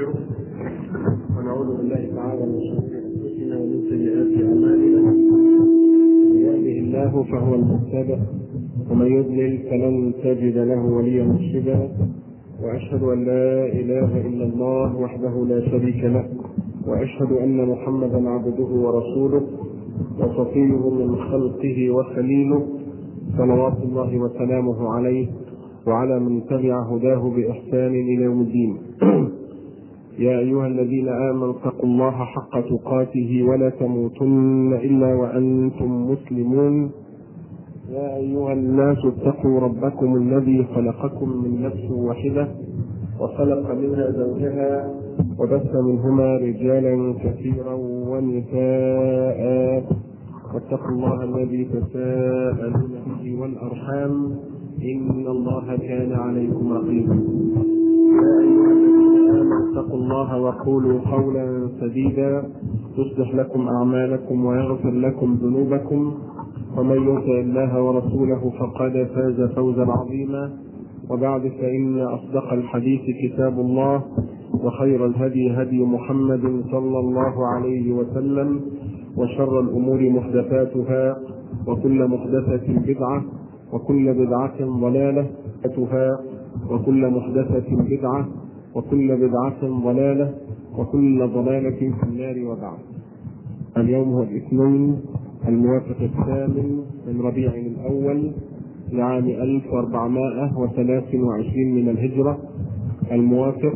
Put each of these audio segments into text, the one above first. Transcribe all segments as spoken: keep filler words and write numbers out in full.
ونستغفره ونعوذ بالله تعالى من شرور انفسنا ومن سيئات اعمالنا. من يهده الله فهو المهتدى ومن يضلل فلن تجد له وليا مرشدا، واشهد ان لا اله الا الله وحده لا شريك له، واشهد ان محمدا عبده ورسوله وصفيه من خلقه وخليله، صلوات الله وسلامه عليه وعلى من تبع هداه بإحسان إلى يوم الدين. يا أيها الذين آمنوا اتقوا الله حق تقاته ولا تموتن إلا وأنتم مسلمون. يا أيها الناس اتقوا ربكم الذي خلقكم من نفس واحدة وخلق منها زوجها وبث منهما رجالا كثيرا ونساء، واتقوا الله الذي تساءلون به والأرحام إن الله كان عليكم رقيبا. يا أيها الذين آمنوا اتقوا الله وقولوا قولا سديدا يصلح لكم أعمالكم ويغفر لكم ذنوبكم، ومن يطع الله ورسوله فقد فاز فوزا عظيما. وبعد، فإن أصدق الحديث كتاب الله، وخير الهدي هدي محمد صلى الله عليه وسلم، وشر الأمور محدثاتها، وكل محدثة بدعة، وكل بدعة ضلالة، وكل محدثة بدعة، وكل بدعة ضلالة، وكل ضلالة في النار. وبعد، اليوم هو الاثنين الموافق الثامن من ربيع الأول لعام ألف وأربعمائة وثلاث وعشرين من الهجرة، الموافق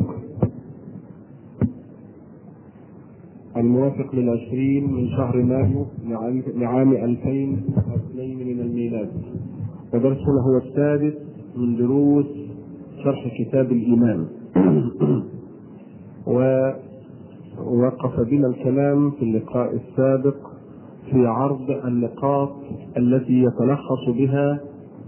الموافق للعشرين من شهر مايو لعام ألفين واثنين من الميلاد. ودرسنا هو السادس من دروس شرح كتاب الإيمان. ووقف بنا الكلام في اللقاء السابق في عرض النقاط التي يتلخص بها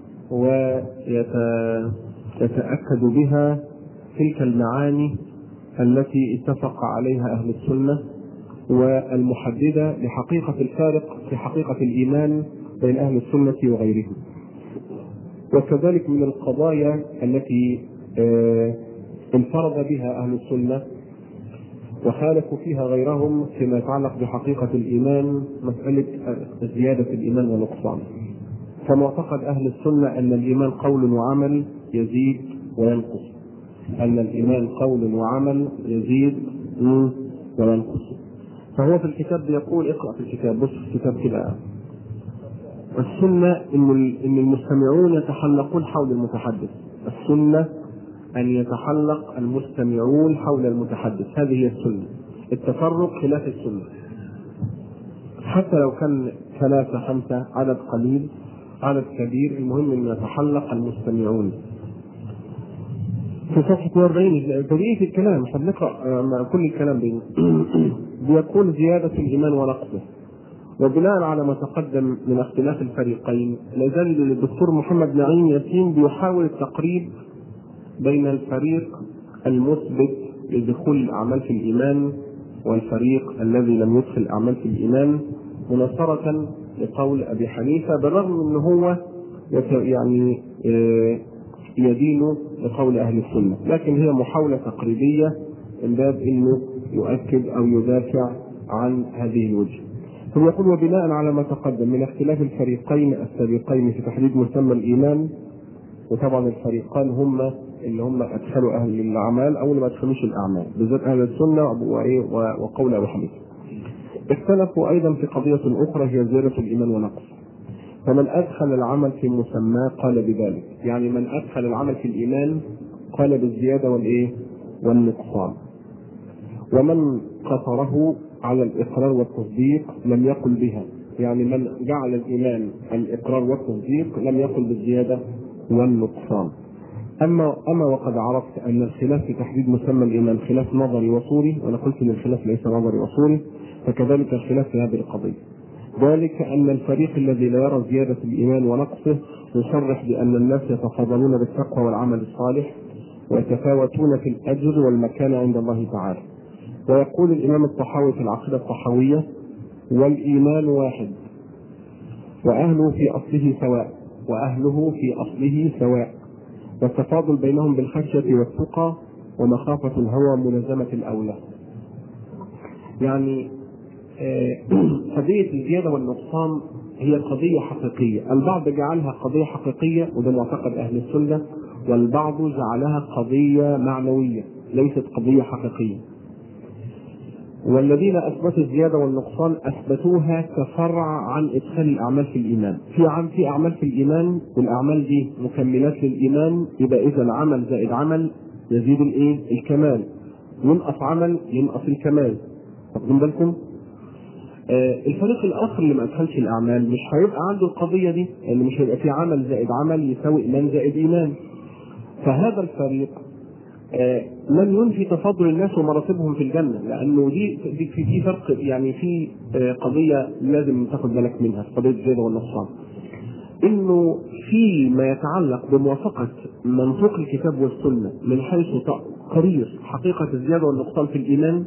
ويتأكد بها تلك المعاني التي اتفق عليها أهل السنة، والمحددة لحقيقة الفارق في حقيقة الإيمان بين أهل السنة وغيرهم. وكذلك من القضايا التي انفرد بها أهل السنة وخالفوا فيها غيرهم فيما يتعلق بحقيقة الإيمان مسألة زيادة الإيمان ونقصان. فمعتقد أهل السنة أن الإيمان قول وعمل يزيد وينقص، أن الإيمان قول وعمل يزيد وينقص. فهو في الكتاب بيقول، اقرأ في الكتاب، بص في الكتاب كده، السنة إن إن المستمعون يتحلقون حول المتحدث. السنة أن يتحلق المستمعون حول المتحدث، هذه هي السنة. التفرق خلاف السنة، حتى لو كان ثلاثة خمسة، عدد قليل عدد كبير، المهم أن يتحلق المستمعون. في صفحة اثنين وأربعين بداية الكلام، احنا بنقرأ كل الكلام بين بيقول زيادة الإيمان ونقصه. وبناء على ما تقدم من اختلاف الفريقين، لازال الدكتور محمد نعيم ياسين بيحاول التقريب بين الفريق المثبت لدخول الأعمال في الإيمان والفريق الذي لم يدخل الأعمال في الإيمان، مناصرة لقول أبي حنيفة، بالرغم أنه هو يعني يدين لقول أهل السنة، لكن هي محاولة تقريبية من باب أنه يؤكد أو يدافع عن هذه الوجه. ثم يقول: وبناء على ما تقدم من اختلاف الفريقين السابقين في تحديد مسمى الإيمان، وطبعا الفريقان هم اللي هم أدخلوا أهل الأعمال أو اللي ما أدخلوش الأعمال، بالذات أهل السنة وقول أبو حنيفة، اختلفوا أيضا في قضية أخرى هي زيادة الإيمان ونقص. فمن أدخل العمل في مسماه قال بذلك، يعني من أدخل العمل في الإيمان قال بالزيادة والإيه والنقصان. ومن قصره على الإقرار والتصديق لم يقل بها، يعني من جعل الإيمان الإقرار والتصديق لم يقل بالزيادة والنقصان. أما أما وقد عرفت أن الخلاف في تحديد مسمى الإيمان خلاف نظري وصولي، وأنا قلت أن الخلاف ليس نظري وصولي، فكذلك الخلاف في هذه القضية. ذلك أن الفريق الذي لا يرى زيادة الإيمان ونقصه يصرح بأن الناس يتفاضلون بالتقوى والعمل الصالح ويتفاوتون في الأجر والمكان عند الله تعالى. ويقول الإمام الطحاوي في العقيدة الطحاوية: والإيمان واحد وأهله في أصله سواء وأهله في أصله سواء، والتفاضل بينهم بالخشية والتقى ومخافة الهوى ملازمة الأولى. يعني قضية الزيادة والنقصان هي قضية حقيقية، البعض جعلها قضية حقيقية وده معتقد أهل السنة، والبعض جعلها قضية معنوية ليست قضية حقيقية. والذين أثبتوا الزيادة والنقصان أثبتوها كفرع عن إدخال الأعمال في الإيمان. في عم في أعمال في الإيمان والأعمال دي مكملات للإيمان، يبقى إذا العمل زائد عمل يزيد الإيه؟ الكمال. ينقص عمل ينقص الكمال. واخدين بالكم؟ آه الفريق الآخر اللي ما أدخلش الأعمال مش هيبقى عنده القضية دي، لأن يعني مش هيبقى في عمل زائد عمل يساوي إيمان زائد إيمان. فهذا الفريق آه لم ينفي تفاضل الناس ومراتبهم في الجنة، لأنه دي في في فرق، يعني في آه قضية لازم تاخد بالك منها في قضية الزيادة والنقصان، إنه في ما يتعلق بموافقة منطوق الكتاب والسنة من حيث تقرير حقيقة الزيادة والنقصان في الإيمان،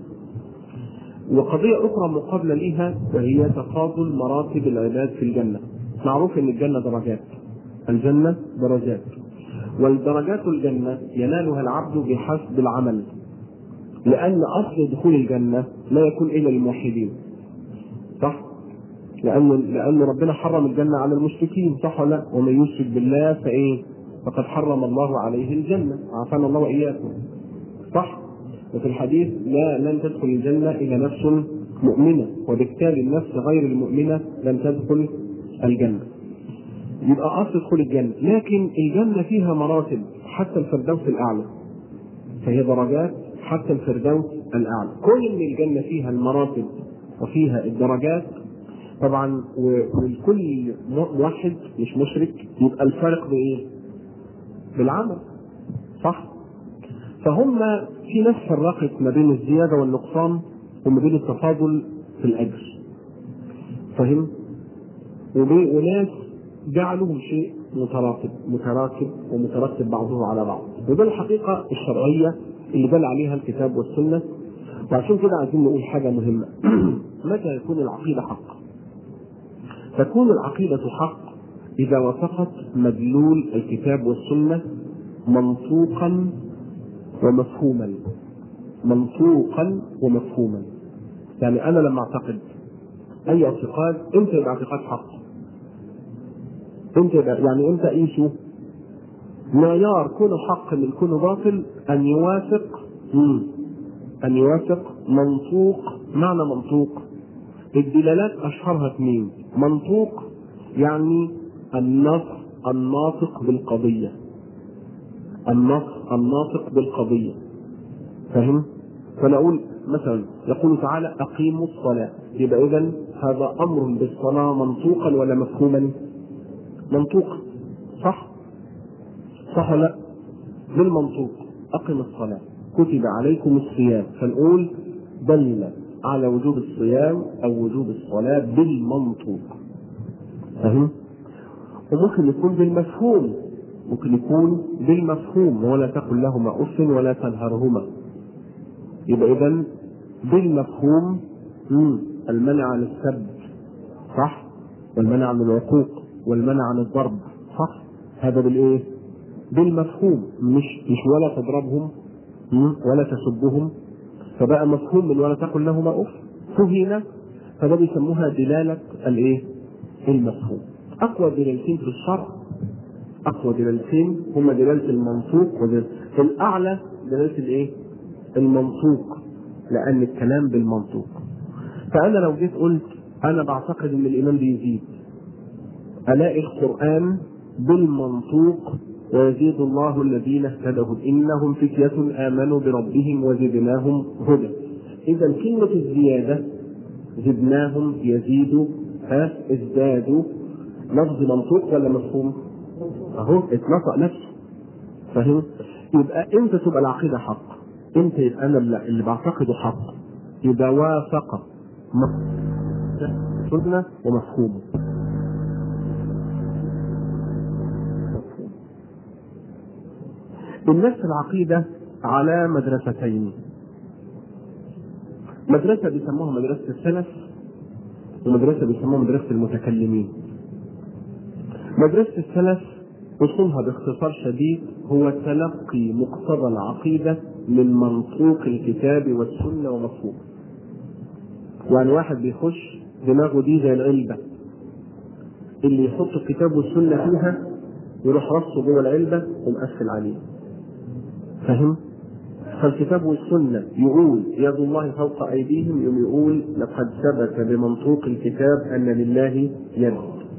وقضية أخرى مقابلة لها وهي تفاضل مراتب العباد في الجنة. معروف إن الجنة درجات، الجنة درجات، والدرجات الجنة ينالها العبد بحسب العمل، لأن أصل دخول الجنة لا يكون إلا للموحدين، صح؟ لأن لأن ربنا حرم الجنة على المشركين، صح ولا لا؟ ومن يشرك بالله فإيه؟ فقد حرم الله عليه الجنة، عافانا الله وإياكم، صح؟ وفي الحديث لا لن تدخل الجنة إلا نفس مؤمنة، وبالتالي النفس غير المؤمنة لن تدخل الجنة. يبقى أصل دخول الجنة، لكن الجنة فيها مراتب حتى الفردوس الأعلى، فهي درجات حتى الفردوس الأعلى. كل من الجنة فيها المراتب وفيها الدرجات طبعا، والكل موحد مش مشرك، يبقى الفرق بإيه؟ بالعمل، صح؟ فهم في ناس فرقت ما بين الزيادة والنقصان وما بين التفاضل في الأجر، فهم؟ وناس جعلهم شيء متراكب متراكب ومترتب بعضه على بعض، وده الحقيقة الشرعية اللي دل عليها الكتاب والسنة. وعشان كده عايزين نقول حاجة مهمة. متى يكون العقيدة حق؟ تكون العقيدة حق إذا وافقت مدلول الكتاب والسنة منطوقا ومفهوما، منطوقا ومفهوما. يعني أنا لما أعتقد أي اعتقاد، إمتى يبقى اعتقاد حق؟ إمتى يبقى يعني إمتى أقيسه؟ معيار كونه حق من كونه باطل أن يوافق مم. أن يوافق منطوق. معنى منطوق الدلالات أشهرها اثنين: منطوق يعني النص الناطق بالقضية، النص الناطق بالقضية، فهم؟ فنقول مثلا يقول تعالى أقيموا الصلاة، يبقى إذن هذا أمر بالصلاة منطوقا ولا مفهوما؟ منطوقا، صح؟ صح ولا لا؟ بالمنطوق. أقم الصلاة، كتب عليكم الصيام، فنقول دل على وجوب الصيام أو وجوب الصلاة بالمنطوق، فهم؟ وممكن يكون بالمفهوم، ممكن يكون بالمفهوم ولا تقل لهما أف ولا تنهرهما، يبقى إذن بالمفهوم المنع عن السب، صح؟ والمنع عن العقوق والمنع عن الضرب، صح؟ هذا بالإيه؟ بالمفهوم، مش مش ولا تضربهم ولا تسبهم، فبقى مفهوم من ولا تقل لهما أف فهنا، فده بيسموها دلالة الإيه؟ المفهوم. أقوى دلالتين في الشرع، أقوى دلالتين هما دلالة المنطوق، والأعلى دلالة الإيه؟ المنطوق، لأن الكلام بالمنطوق. فأنا لو جيت قلت أنا بعتقد إن الإيمان بيزيد، ألاقي القرآن بالمنطوق ويزيد الله الذين اهتدوا إنهم فتية آمنوا بربهم وزدناهم هدى. إذا كلمة الزيادة زدناهم يزيدوا ها ازدادوا لفظ منطوق ولا مفهوم؟ أهو اتنطق نفسه، فهم؟ يبقى امتى تبقى العقيدة حق؟ امتى يبقى أنا اللي بعتقده حق؟ يبقى وافق سنة ومفهوم. الناس العقيدة على مدرستين: مدرسة بيسموها مدرسة السلف، ومدرسة بيسموها مدرسة المتكلمين. مدرسة السلف أصولها باختصار شديد هو تلقي مقتضى العقيدة من منطوق الكتاب والسنة ومفهومه. يعني واحد بيخش دماغه دي زي العلبة اللي يحط الكتاب والسنة فيها يروح رصه جوه العلبة ومقفل عليه. فهم؟ فالكتاب والسنة يقول يد الله فوق أيديهم، يوم يقول لقد ثبت بمنطوق الكتاب أن لله يد.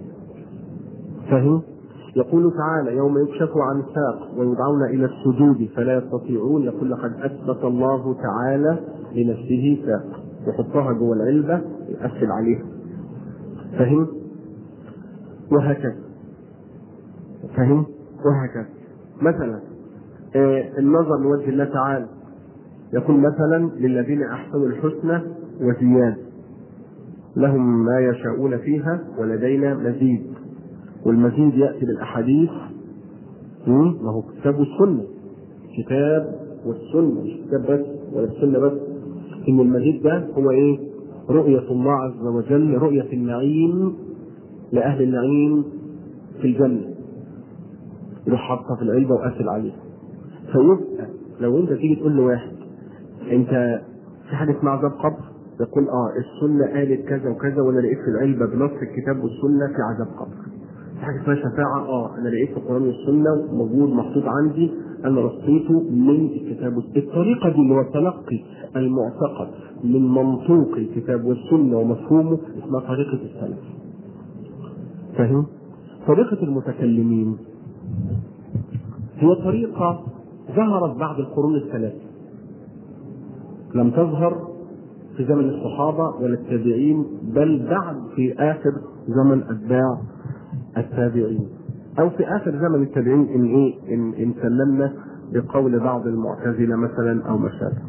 فهم؟ يقول تعالى يوم يكشف عن ساق ويدعون إلى السجود فلا يستطيعون، يقول لقد أثبت الله تعالى لنفسه ساق، يحطها جوه العلبة يقفل عليها. فهم؟ وهكذا. فهم؟ وهكذا. مثلا آه النظر لوجه الله تعالى، يقول مثلا للذين أحسنوا الحسنى وزيادة لهم ما يشاءون فيها ولدينا مزيد. والمزيد يأتي بالأحاديث، ما هو كتاب والسنة، كتاب والسنة، مش كتاب بس ولا السنة بس. إن المزيد ده هو إيه؟ رؤية الله عز وجل، رؤية النعيم لأهل النعيم في الجنة، يروح حاطها في العلبة وقافل عليها. فيبقى لو أنت تيجي تقول لواحد أنت في حاجة اسمها عذاب قبر، يقول اه السنة قالت كذا وكذا وانا لقيت في العلبة بنص الكتاب والسنة في عذاب قبر. في حاجة اسمها شفاعة، اه انا لقيت في القرآن والسنة موجود محطوط عندي، انا رصيته من الكتاب والسنة. الطريقة دي اللي هو تلقي المعتقد من منطوق الكتاب والسنة ومفهومه اسمها طريقة السلف. فاهم؟ طريقة المتكلمين هي طريقة ظهرت بعد القرون الثلاثة، لم تظهر في زمن الصحابة ولا التابعين، بل بعد في آخر زمن أتباع التابعين، أو في آخر زمن التابعين إن إيه إن, إن سلمنا بقول بعض المعتزلة مثلا أو مشابه.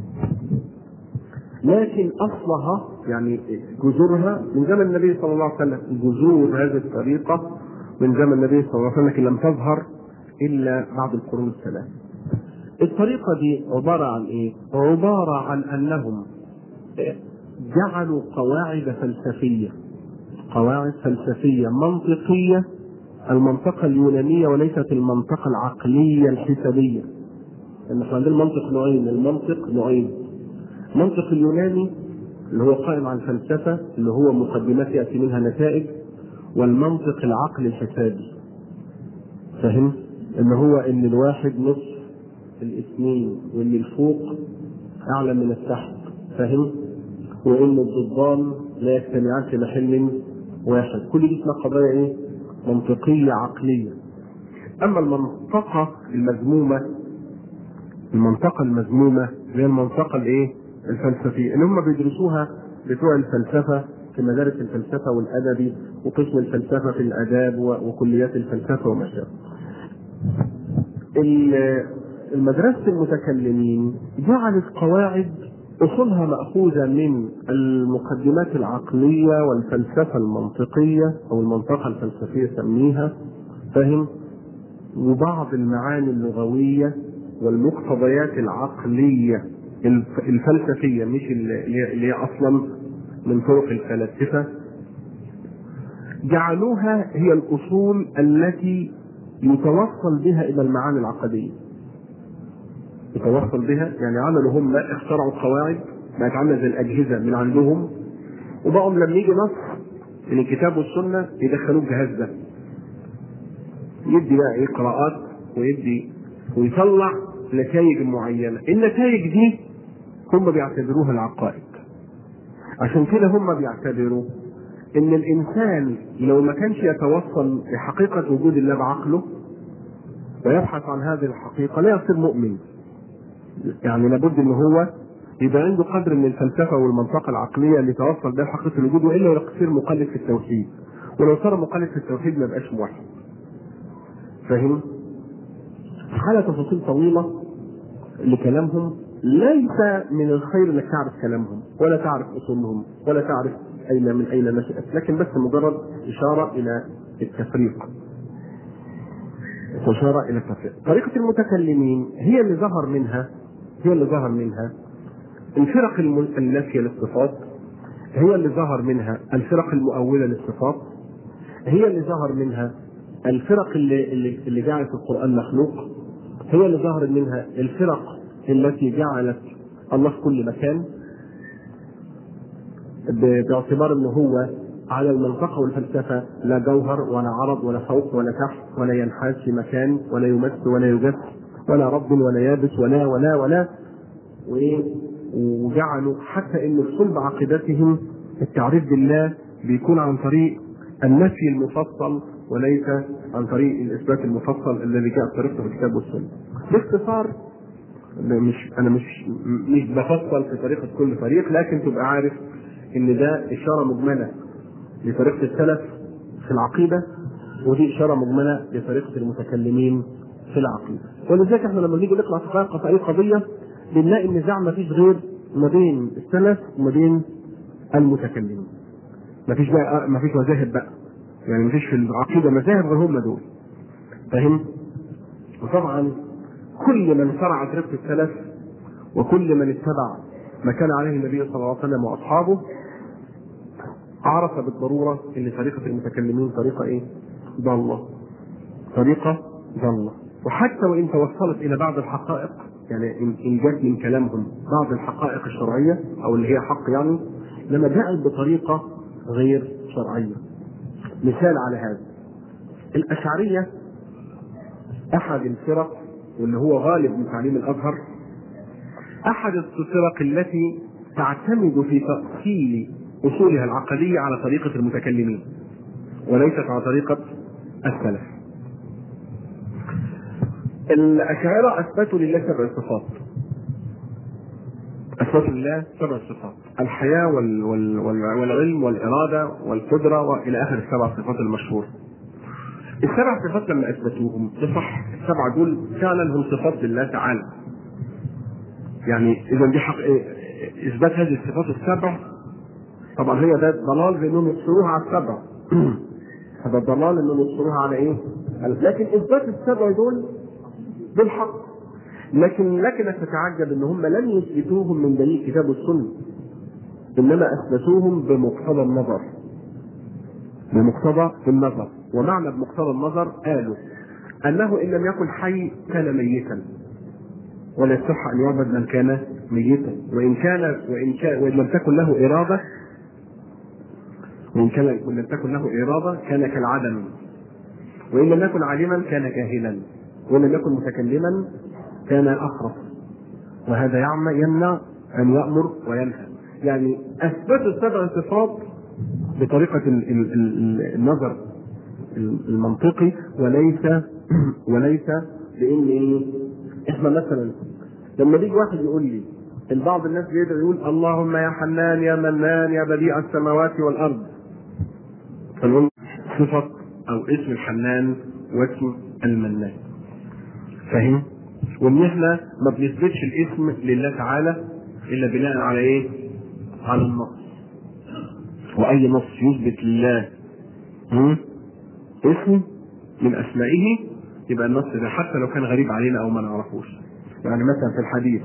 لكن أصلها يعني جذورها من زمن النبي صلى الله عليه وسلم، جذور هذه الطريقة من زمن النبي صلى الله عليه وسلم، لكن لم تظهر إلا بعد القرون الثلاث. الطريقة دي عبارة عن إيه؟ عبارة عن أنهم جعلوا قواعد فلسفية، قواعد فلسفية منطقية، المنطقة اليونانية وليست المنطقة العقلية الحسابية. لأن احنا عندنا المنطق نوعين، المنطق نوعين، المنطق اليوناني اللي هو قائم على الفلسفة اللي هو مقدمات يأتي منها نتائج، والمنطق العقلي الحسابي. فهم؟ اللي هو ان الواحد نصف الاثنين وان الفوق اعلى من التحت. فهم؟ وان الضدان لا يجتمعان في محل واحد. كل دي اسمها قضايا ايه؟ منطقية عقلية. اما المنطقة المذمومة، المنطقة المذمومة هي المنطقة الايه؟ الفلسفية، اللي هم بيدرسوها بتوع الفلسفة في مدارس الفلسفة والادبي وقسم الفلسفة في الاداب وكليات الفلسفة وما شابه. المدرسة المتكلمين جعلت قواعد أصولها مأخوذة من المقدمات العقلية والفلسفة المنطقية أو المنطقة الفلسفية سميها. فهم؟ وبعض المعاني اللغوية والمقتضيات العقلية الفلسفية، مش اللي هي أصلا من طرق الفلاسفة، جعلوها هي الأصول التي يتوصل بها إلى المعاني العقدية. يتوصل بها يعني عملوا هم اخترعوا قواعد بقت عامله زي الاجهزه من عندهم، وبقوا لما يجي نص من الكتاب والسنه يدخلوه الجهاز ده يدي بقى ايه قراءات ويدي ويطلع نتائج معينه. النتائج دي هم بيعتبروها العقائد. عشان كده هم بيعتبروا ان الانسان لو ما كانش يتوصل لحقيقه وجود الله بعقله ويبحث عن هذه الحقيقه لا يصير مؤمن. يعني لابد ان هو يبقى عنده قدر من الفلسفه والمنطقه العقليه اللي يتوصل بها لحقيقه الوجود، والا يصير مقلد في التوحيد، ولو صار مقلد في التوحيد ما يبقاش موحد. فاهم؟ حاله تفاصيل طويله لكلامهم، ليس من الخير انك تعرف كلامهم ولا تعرف اصولهم ولا تعرف اين من اين نشأت، لكن بس مجرد اشاره الى التفريق. إشارة إلى التفريق. طريقة المتكلمين هي اللي ظهر منها هي اللي ظهر منها الفرق النافية للصفات، هي اللي ظهر منها الفرق المؤولة للصفات، هي اللي ظهر منها الفرق اللي اللي, اللي جعلت القرآن مخلوق، هي اللي ظهر منها الفرق التي جعلت الله في كل مكان باعتبار انه هو على المنطقه والفلسفه لا جوهر ولا عرض ولا فوق ولا تحت ولا ينحاز في مكان ولا يمس ولا يجس ولا رب ولا يابس ولا ولا ولا وايه، وجعلوا حتى ان في صلب عقيدتهم التعريف بالله بيكون عن طريق النفي المفصل وليس عن طريق الاثبات المفصل الذي جاء بطريقته في الكتاب والسنه. باختصار مش انا مش مش بفصل في طريقه كل فريق، لكن تبقى عارف ان ده اشاره مجمله لطريقه السلف في العقيده، ودي اشاره مجمله لطريقه المتكلمين في العقيده. ولذلك احنا لما نيجي نقرا في اي قضيه بنلاقي النزاع ما فيش غير ما بين السلف وما بين المتكلمين. ما فيش بقى ما فيش مذاهب بقى، يعني ما فيش في العقيده مذاهب غير هم دول. فاهم؟ وطبعا كل من شرع طريقه السلف وكل من اتبع ما كان عليه النبي صلى الله عليه وسلم واصحابه عرف بالضروره ان طريقه المتكلمين طريقه ايه؟ ضاله. طريقه ضاله. وحتى وان توصلت الى بعض الحقائق، يعني ان جت من كلامهم بعض الحقائق الشرعيه او اللي هي حق يعني، لما جاءت بطريقه غير شرعيه. مثال على هذا الاشعريه، احد الفرق واللي هو غالب من تعليم الازهر، احد الفرق التي تعتمد في تأصيل اصولها العقديه على طريقه المتكلمين وليست على طريقه السلف. الاشاعره اثبتوا لله سبع صفات. اثبتوا لله سبع صفات: الحياه وال وال وال والعلم والاراده والقدره والى اخر السبع صفات المشهوره. السبع صفات لما اثبتوهم صح، السبعه دول فعلا هم صفات لله تعالى. يعني اذا دي حق اثبات هذه الصفات السبع، طبعا هي ده ضلال بانهم يقصروها على السبع. هذا ضلال انهم يقصروها على ايه؟ لكن اثبات السبع دول بالحق. لكن لكنك تتعجب ان هم لم يثبتوهم من دليل كتاب السنه، انما اثبتوهم بمقتضى النظر. بمقتضى النظر، ومعنى بمقتضى النظر قالوا انه ان لم يكن حي كان ميتا، ولا يصح ان يعبد من كان ميتا، وان كان وان كان وان لم تكن له اراده وان كان وان لم تكن له اراده كان كالعدم، وان لم يكن عالما كان جاهلا، وان لم يكن متكلما كان اخرس، وهذا يعمى يمنع ان يامر وينهى. يعني اثبتوا السبع صفات بطريقه النظر المنطقي، وليس وليس بان ايه؟ احنا مثلا لما بيجي واحد يقول لي، البعض الناس بيقدر يقول اللهم يا حنان يا منان يا بديع السماوات والارض، فنقول صفه او اسم الحنان واسم المنان. فاهم؟ وان احنا ما بنثبتش الاسم لله تعالى الا بناء على ايه؟ على النص. واي نص يثبت لله اسم من اسمائه يبقى النص ده حتى لو كان غريب علينا او ما نعرفوش. يعني مثلا في الحديث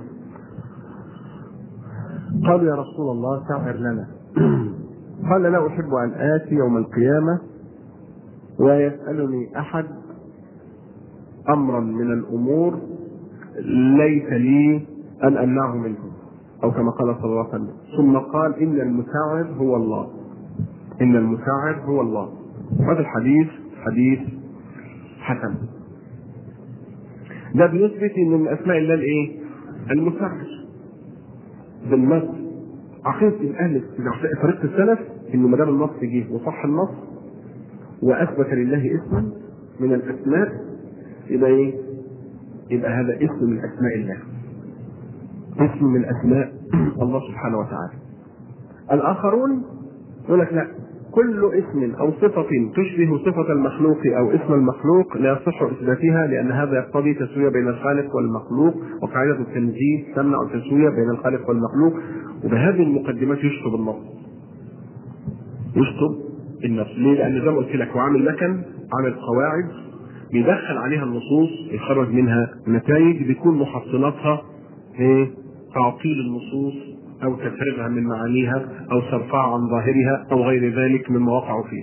قالوا يا رسول الله سعر لنا، قال لا احب ان اتي يوم القيامه ويسالني احد امرا من الامور ليس لي ان امنعه منه، او كما قال صلى الله عليه وسلم. ثم قال ان المساعر هو الله، ان المساعر هو الله. هذا الحديث حديث حسن. ده بيثبت ان من اسماء الله الايه؟ المساعر. بالنص عقيده اهل طريقه السلف انه ما دام النص جه وصح النص واثبت لله اسما من الاسماء يبقى ايه؟ يبقى هذا اسم من اسماء الله، اسم من اسماء الله سبحانه وتعالى. الاخرون يقول لك لا، كل اسم او صفه تشبه صفه المخلوق او اسم المخلوق لا يصح اثباتها، لان هذا يقتضي تسويه بين الخالق والمخلوق، وقاعده التنزيه تمنع التسويه بين الخالق والمخلوق. وبهذه المقدمات يشطب النص، يشطب النص. ليه؟ لان زي ما قلت لك وعامل لكن عامل قواعد بيدخل عليها النصوص يخرج منها نتائج بيكون محصلاتها ايه؟ تعطيل النصوص او تفريغها من معانيها او صرفها عن ظاهرها او غير ذلك مما وقعوا فيه.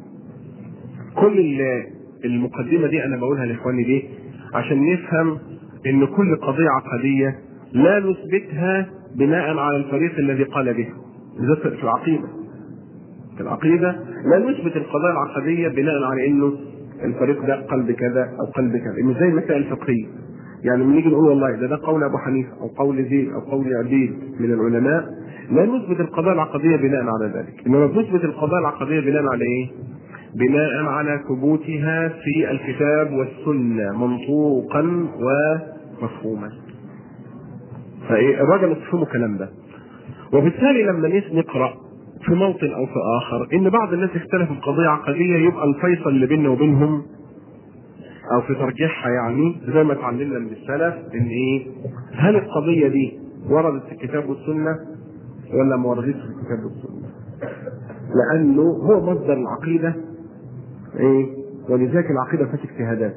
كل المقدمه دي انا بقولها لاخواني ليه؟ عشان نفهم ان كل قضية عقدية لا نثبتها بناء على الفريق الذي قال به. بالذات في العقيدة في العقيدة لا نثبت القضايا العقدية بناء على انه الفريق ده قال بكذا او قال بكذا، مش زي المسائل الفقهية. يعني لما نيجي نقول والله ده ده قول ابو حنيفه او قول زيد او قول عبيد من العلماء، لا نثبت القضايا العقديه بناء على ذلك، انما نثبت القضايا العقديه بناء على ايه؟ بناء على ثبوتها في الكتاب والسنه منطوقا ومفهوما. فايه الراجل يفهموا الكلام ده. وبالتالي لما نقرا في موطن او في اخر ان بعض الناس اختلفوا في قضيه عقديه، يبقى الفيصل اللي بيننا وبينهم او في ترجيحها، يعني زي ما اتعلمنا من السلف ان ايه؟ هل القضيه دي وردت في الكتاب والسنه ولا ما وردتش في الكتاب والسنه؟ لانه هو مصدر العقيده ايه؟ ولذلك العقيده فيها اجتهادات،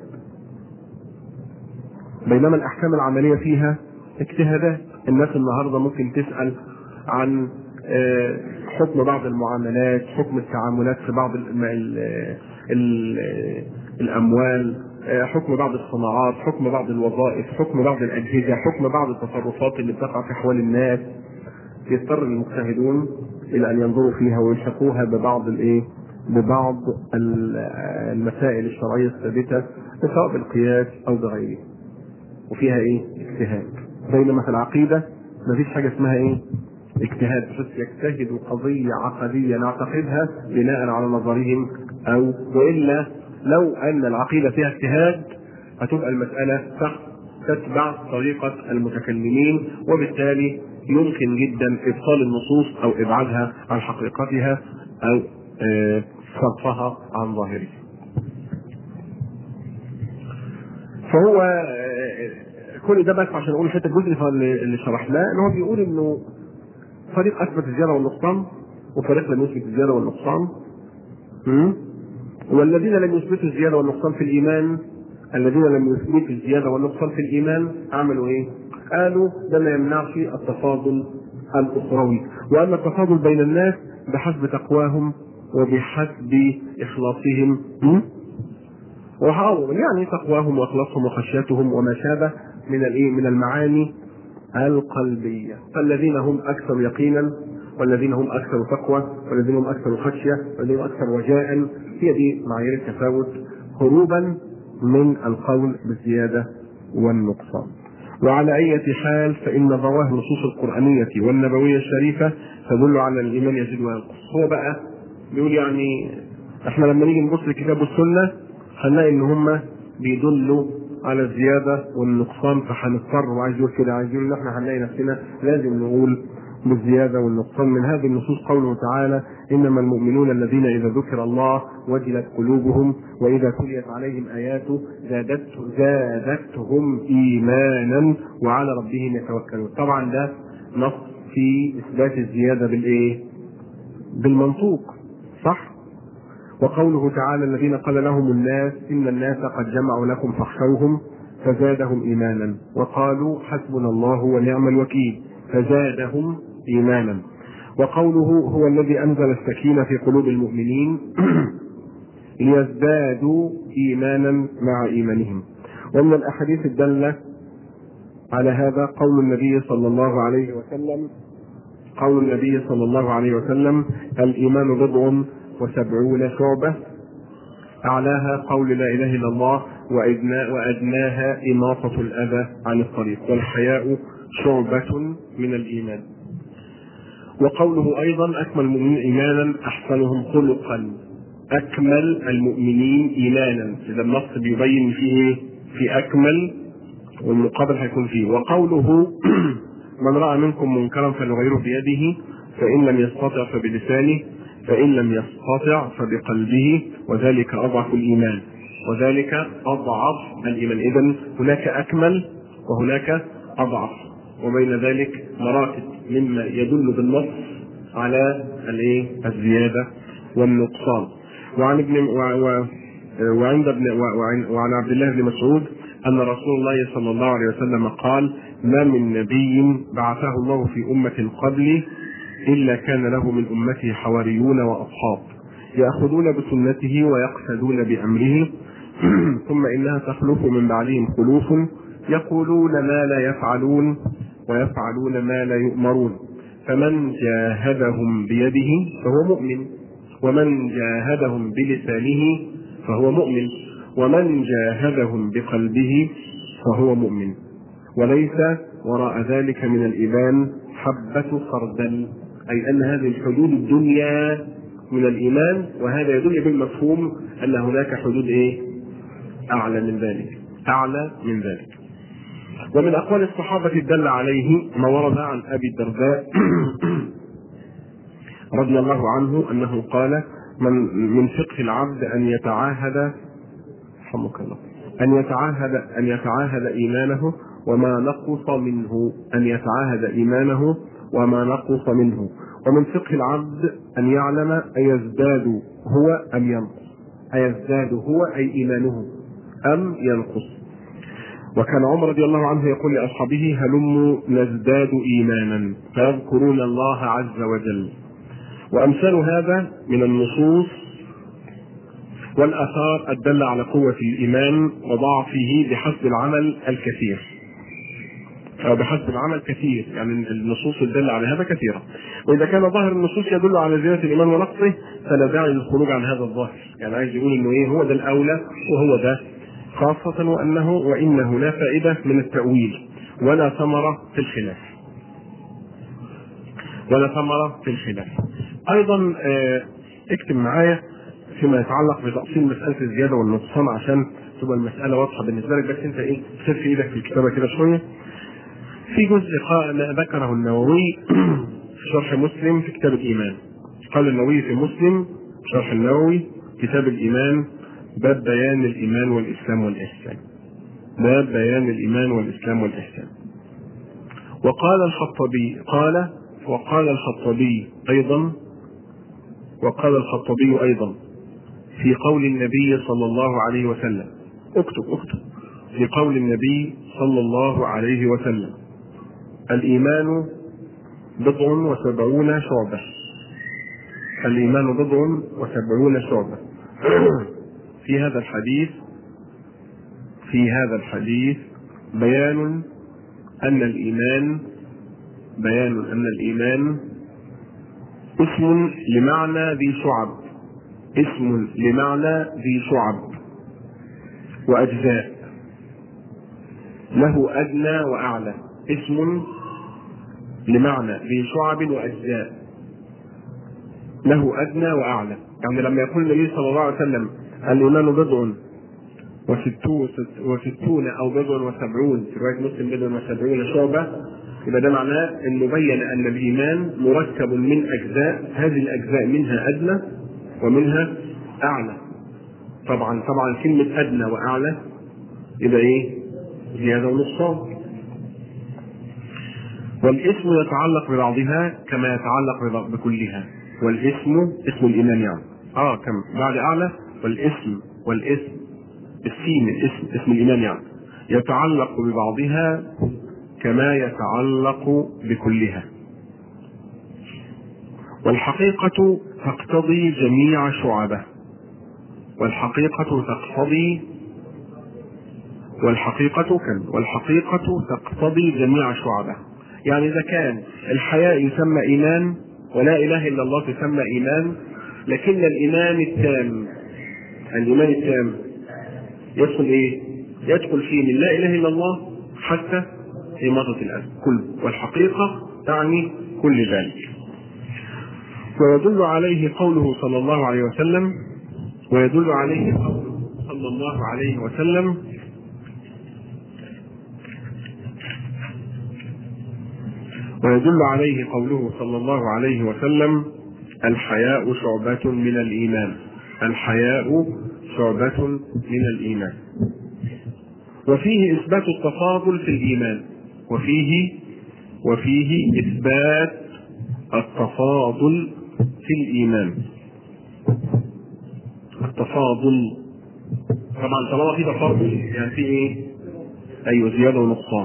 بينما الاحكام العمليه فيها اجتهادات. الناس النهارده ممكن تسال عن حكم بعض المعاملات، حكم التعاملات في بعض ال ال ال الاموال، حكم بعض الصناعات، حكم بعض الوظائف، حكم بعض الاجهزه، حكم بعض التصرفات اللي بتقع في احوال الناس. يضطر المجتهدون الى ان ينظروا فيها ويلحقوها ببعض الايه؟ ببعض المسائل الشرعيه الثابته سواء بالقياس او بغيره، وفيها ايه؟ اجتهاد. بينما في العقيده مفيش حاجه اسمها ايه؟ اجتهاد، بس يجتهدوا قضيه عقديه نعتقدها بناء على نظرهم، او والا لو ان العقيده فيها اجتهاد هتبقى المساله تتبع طريقه المتكلمين، وبالتالي يمكن جدا ابطال النصوص او ابعادها عن حقيقتها او صرفها عن ظاهرها. فهو كل ده بس عشان اقول حته الجزء اللي شرحناه، ان هو بيقول انه فريق اثبت الزياده والنقصان وفريق لم يثبت الزياده والنقصان. والذين لم يثبتوا الزياده والنقصان في الايمان، الذين لم يثبتوا الزياده والنقصان في الايمان عملوا ايه؟ قالوا ده ما يمنعش التفاضل الاخروي، وان التفاضل بين الناس بحسب تقواهم وبحسب اخلاصهم، وحاولوا يعني تقواهم واخلاصهم وخشيتهم وما شابه من الايه؟ من المعاني القلبيه. فالذين هم اكثر يقينا، والذين هم اكثر تقوى، والذين هم اكثر خشيه، والذين هم اكثر رجاء، هي دي معايير التفاوت هروبا من القول بالزياده والنقصان. وعلى اي حال فان ظواهر النصوص القرانيه والنبويه الشريفه تدل على الايمان يزيد وينقص. هو بقى بيقول يعني احنا لما نيجي نبص للكتاب والسنه هنلاقي ان هم بيدلوا على الزياده والنقصان، فهنضطر، وعايز يقول كده، عايز يقول ان احنا هنلاقي نفسنا لازم نقول بالزياده والنقصان. من هذه النصوص قوله تعالى: انما المؤمنون الذين اذا ذكر الله وجلت قلوبهم واذا تليت عليهم اياته زادته زادتهم ايمانا وعلى ربهم يتوكلون. طبعا ده نص في اثبات الزياده بالايه؟ بالمنطوق، صح؟ وقوله تعالى: الذين قال لهم الناس ان الناس قد جمعوا لكم فاخشوهم فزادهم ايمانا وقالوا حسبنا الله ونعم الوكيل فزادهم ايمانا. وقوله: هو الذي انزل السكينه في قلوب المؤمنين ليزدادوا ايمانا مع ايمانهم. ومن الاحاديث الداله على هذا قول النبي صلى الله عليه وسلم قول النبي صلى الله عليه وسلم: الايمان بضع وسبعون شعبه اعلاها قول لا اله الا الله وادناها اماطه الاذى عن الطريق والحياء شعبه من الايمان. وقوله ايضا: اكمل المؤمنين ايمانا احسنهم خلقا. اكمل المؤمنين ايمانا، اذا النص بيبين فيه في اكمل والمقابل هيكون فيه. وقوله: من راى منكم منكرا فليغيره بيده فان لم يستطع فبلسانه فان لم يستطع فبقلبه وذلك اضعف الايمان وذلك اضعف الايمان. اذا هناك اكمل وهناك اضعف، وبين ذلك مراتب مما يدل بالنص على الايه؟ الزياده والنقصان. وعن ابن وعند ابن وعن عبد الله بن مسعود ان رسول الله صلى الله عليه وسلم قال: ما من نبي بعثه الله في امه قبلي الا كان له من امته حواريون واصحاب ياخذون بسنته ويقتدون بامره ثم انها تخلف من بعدهم خلوف يقولون ما لا يفعلون ويفعلون ما لا يؤمرون، فمن جاهدهم بيده فهو مؤمن، ومن جاهدهم بلسانه فهو مؤمن، ومن جاهدهم بقلبه فهو مؤمن، وليس وراء ذلك من الإيمان حبة خردل، أي أن هذه الحدود الدنيا من الإيمان، وهذا يدل بالمفهوم أن هناك حدود إيه؟ أعلى من ذلك، أعلى من ذلك. ومن أقوال الصحابة الدل عليه ما ورد عن أبي الدرداء رضي الله عنه أنه قال: من من فقه العبد أن يتعاهد رحمك الله أن يتعاهد أن يتعاهد إيمانه وما نقص منه، أن يتعاهد إيمانه وما نقص منه. ومن فقه العبد أن يعلم أيزداد هو أم ينقص، أيزداد هو أي إيمانه أم ينقص. وكان عمر رضي الله عنه يقول لأصحابه: هلموا نزداد إيمانا، فيذكرون الله عز وجل. وأمثال هذا من النصوص والآثار الدالة على قوة الإيمان وضعفه بحسب العمل الكثير، أو بحسب العمل كثير، يعني النصوص الدالة على هذا كثيرة. وإذا كان ظاهر النصوص يدل على زيادة الإيمان ونقصه فلا داعي للخروج عن هذا الظاهر، يعني عايز يقول إنه إيه هو ده الأولى وهو ده، خاصة وأنه وإنه لا فائدة من التأويل ولا ثمرة في الخلاف، ولا ثمرة في الخلاف. أيضا اه اكتب معايا فيما يتعلق بتأصيل مسألة الزيادة والنقصان عشان تبقى المسألة واضحة بالنسبة لك، بس أنت إيه سير في إيدك في الكتابة كده شوية. في جزء ذكره النووي في شرح مسلم في كتاب الإيمان. قال النووي في مسلم شرح النووي كتاب الإيمان: باب بيان الإيمان والإسلام والإحسان، باب بيان الإيمان والإسلام والإحسان. وقال الخطبي قال وقال الخطبي أيضا وقال الخطبي أيضا في قول النبي صلى الله عليه وسلم، اكتب اكتب في قول النبي صلى الله عليه وسلم: الإيمان بضع وسبعون شعبة، الإيمان بضع وسبعون شعبة. في هذا الحديث في هذا الحديث بيان أن الإيمان بيان أن الإيمان اسم لمعنى ذي شعب، اسم لمعنى ذي شعب وأجزاء، له أدنى وأعلى، اسم لمعنى ذي شعب وأجزاء، له أدنى وأعلى. يعني لما يقول النبي صلى الله عليه وسلم الإيمان بضع وستون أو بضع وسبعون، في رواية مسلم بضع وسبعون شعبة، يبقى ده معناه أنه بين أن الإيمان مركب من أجزاء، هذه الأجزاء منها أدنى ومنها أعلى. طبعا طبعا كلمة أدنى وأعلى يبقى إيه؟ زيادة ونقصان. والاسم يتعلق ببعضها كما يتعلق بكلها، والاسم اسم الإيمان يعني آه كم بعد أعلى، والاسم والاسم السين الاسم اسم الإيمان يعني يتعلق ببعضها كما يتعلق بكلها. والحقيقة تقتضي جميع شعبه، والحقيقة تقتضي والحقيقة كم والحقيقة تقتضي جميع شعبه. يعني إذا كان الحياء يسمى إيمان ولا إله إلا الله تسمى إيمان، لكن الإيمان التام الإيمان التام يدخل إيه؟ يدخل فيه من لا إله إلا الله حتى إماطة الأذى كله، والحقيقة تعني كل ذلك. ويدل عليه قوله صلى الله عليه وسلم ويدل عليه قوله صلى الله عليه وسلم ويدل عليه قوله صلى الله عليه وسلم: الحياء شعبة من الإيمان، الحياء شعبة من الإيمان. وفيه إثبات التفاضل في الإيمان، وفيه وفيه إثبات التفاضل في الإيمان. التفاضل طبعا طالما في تفاضل يعني في إيه؟ أيوة زيادة ونقصان.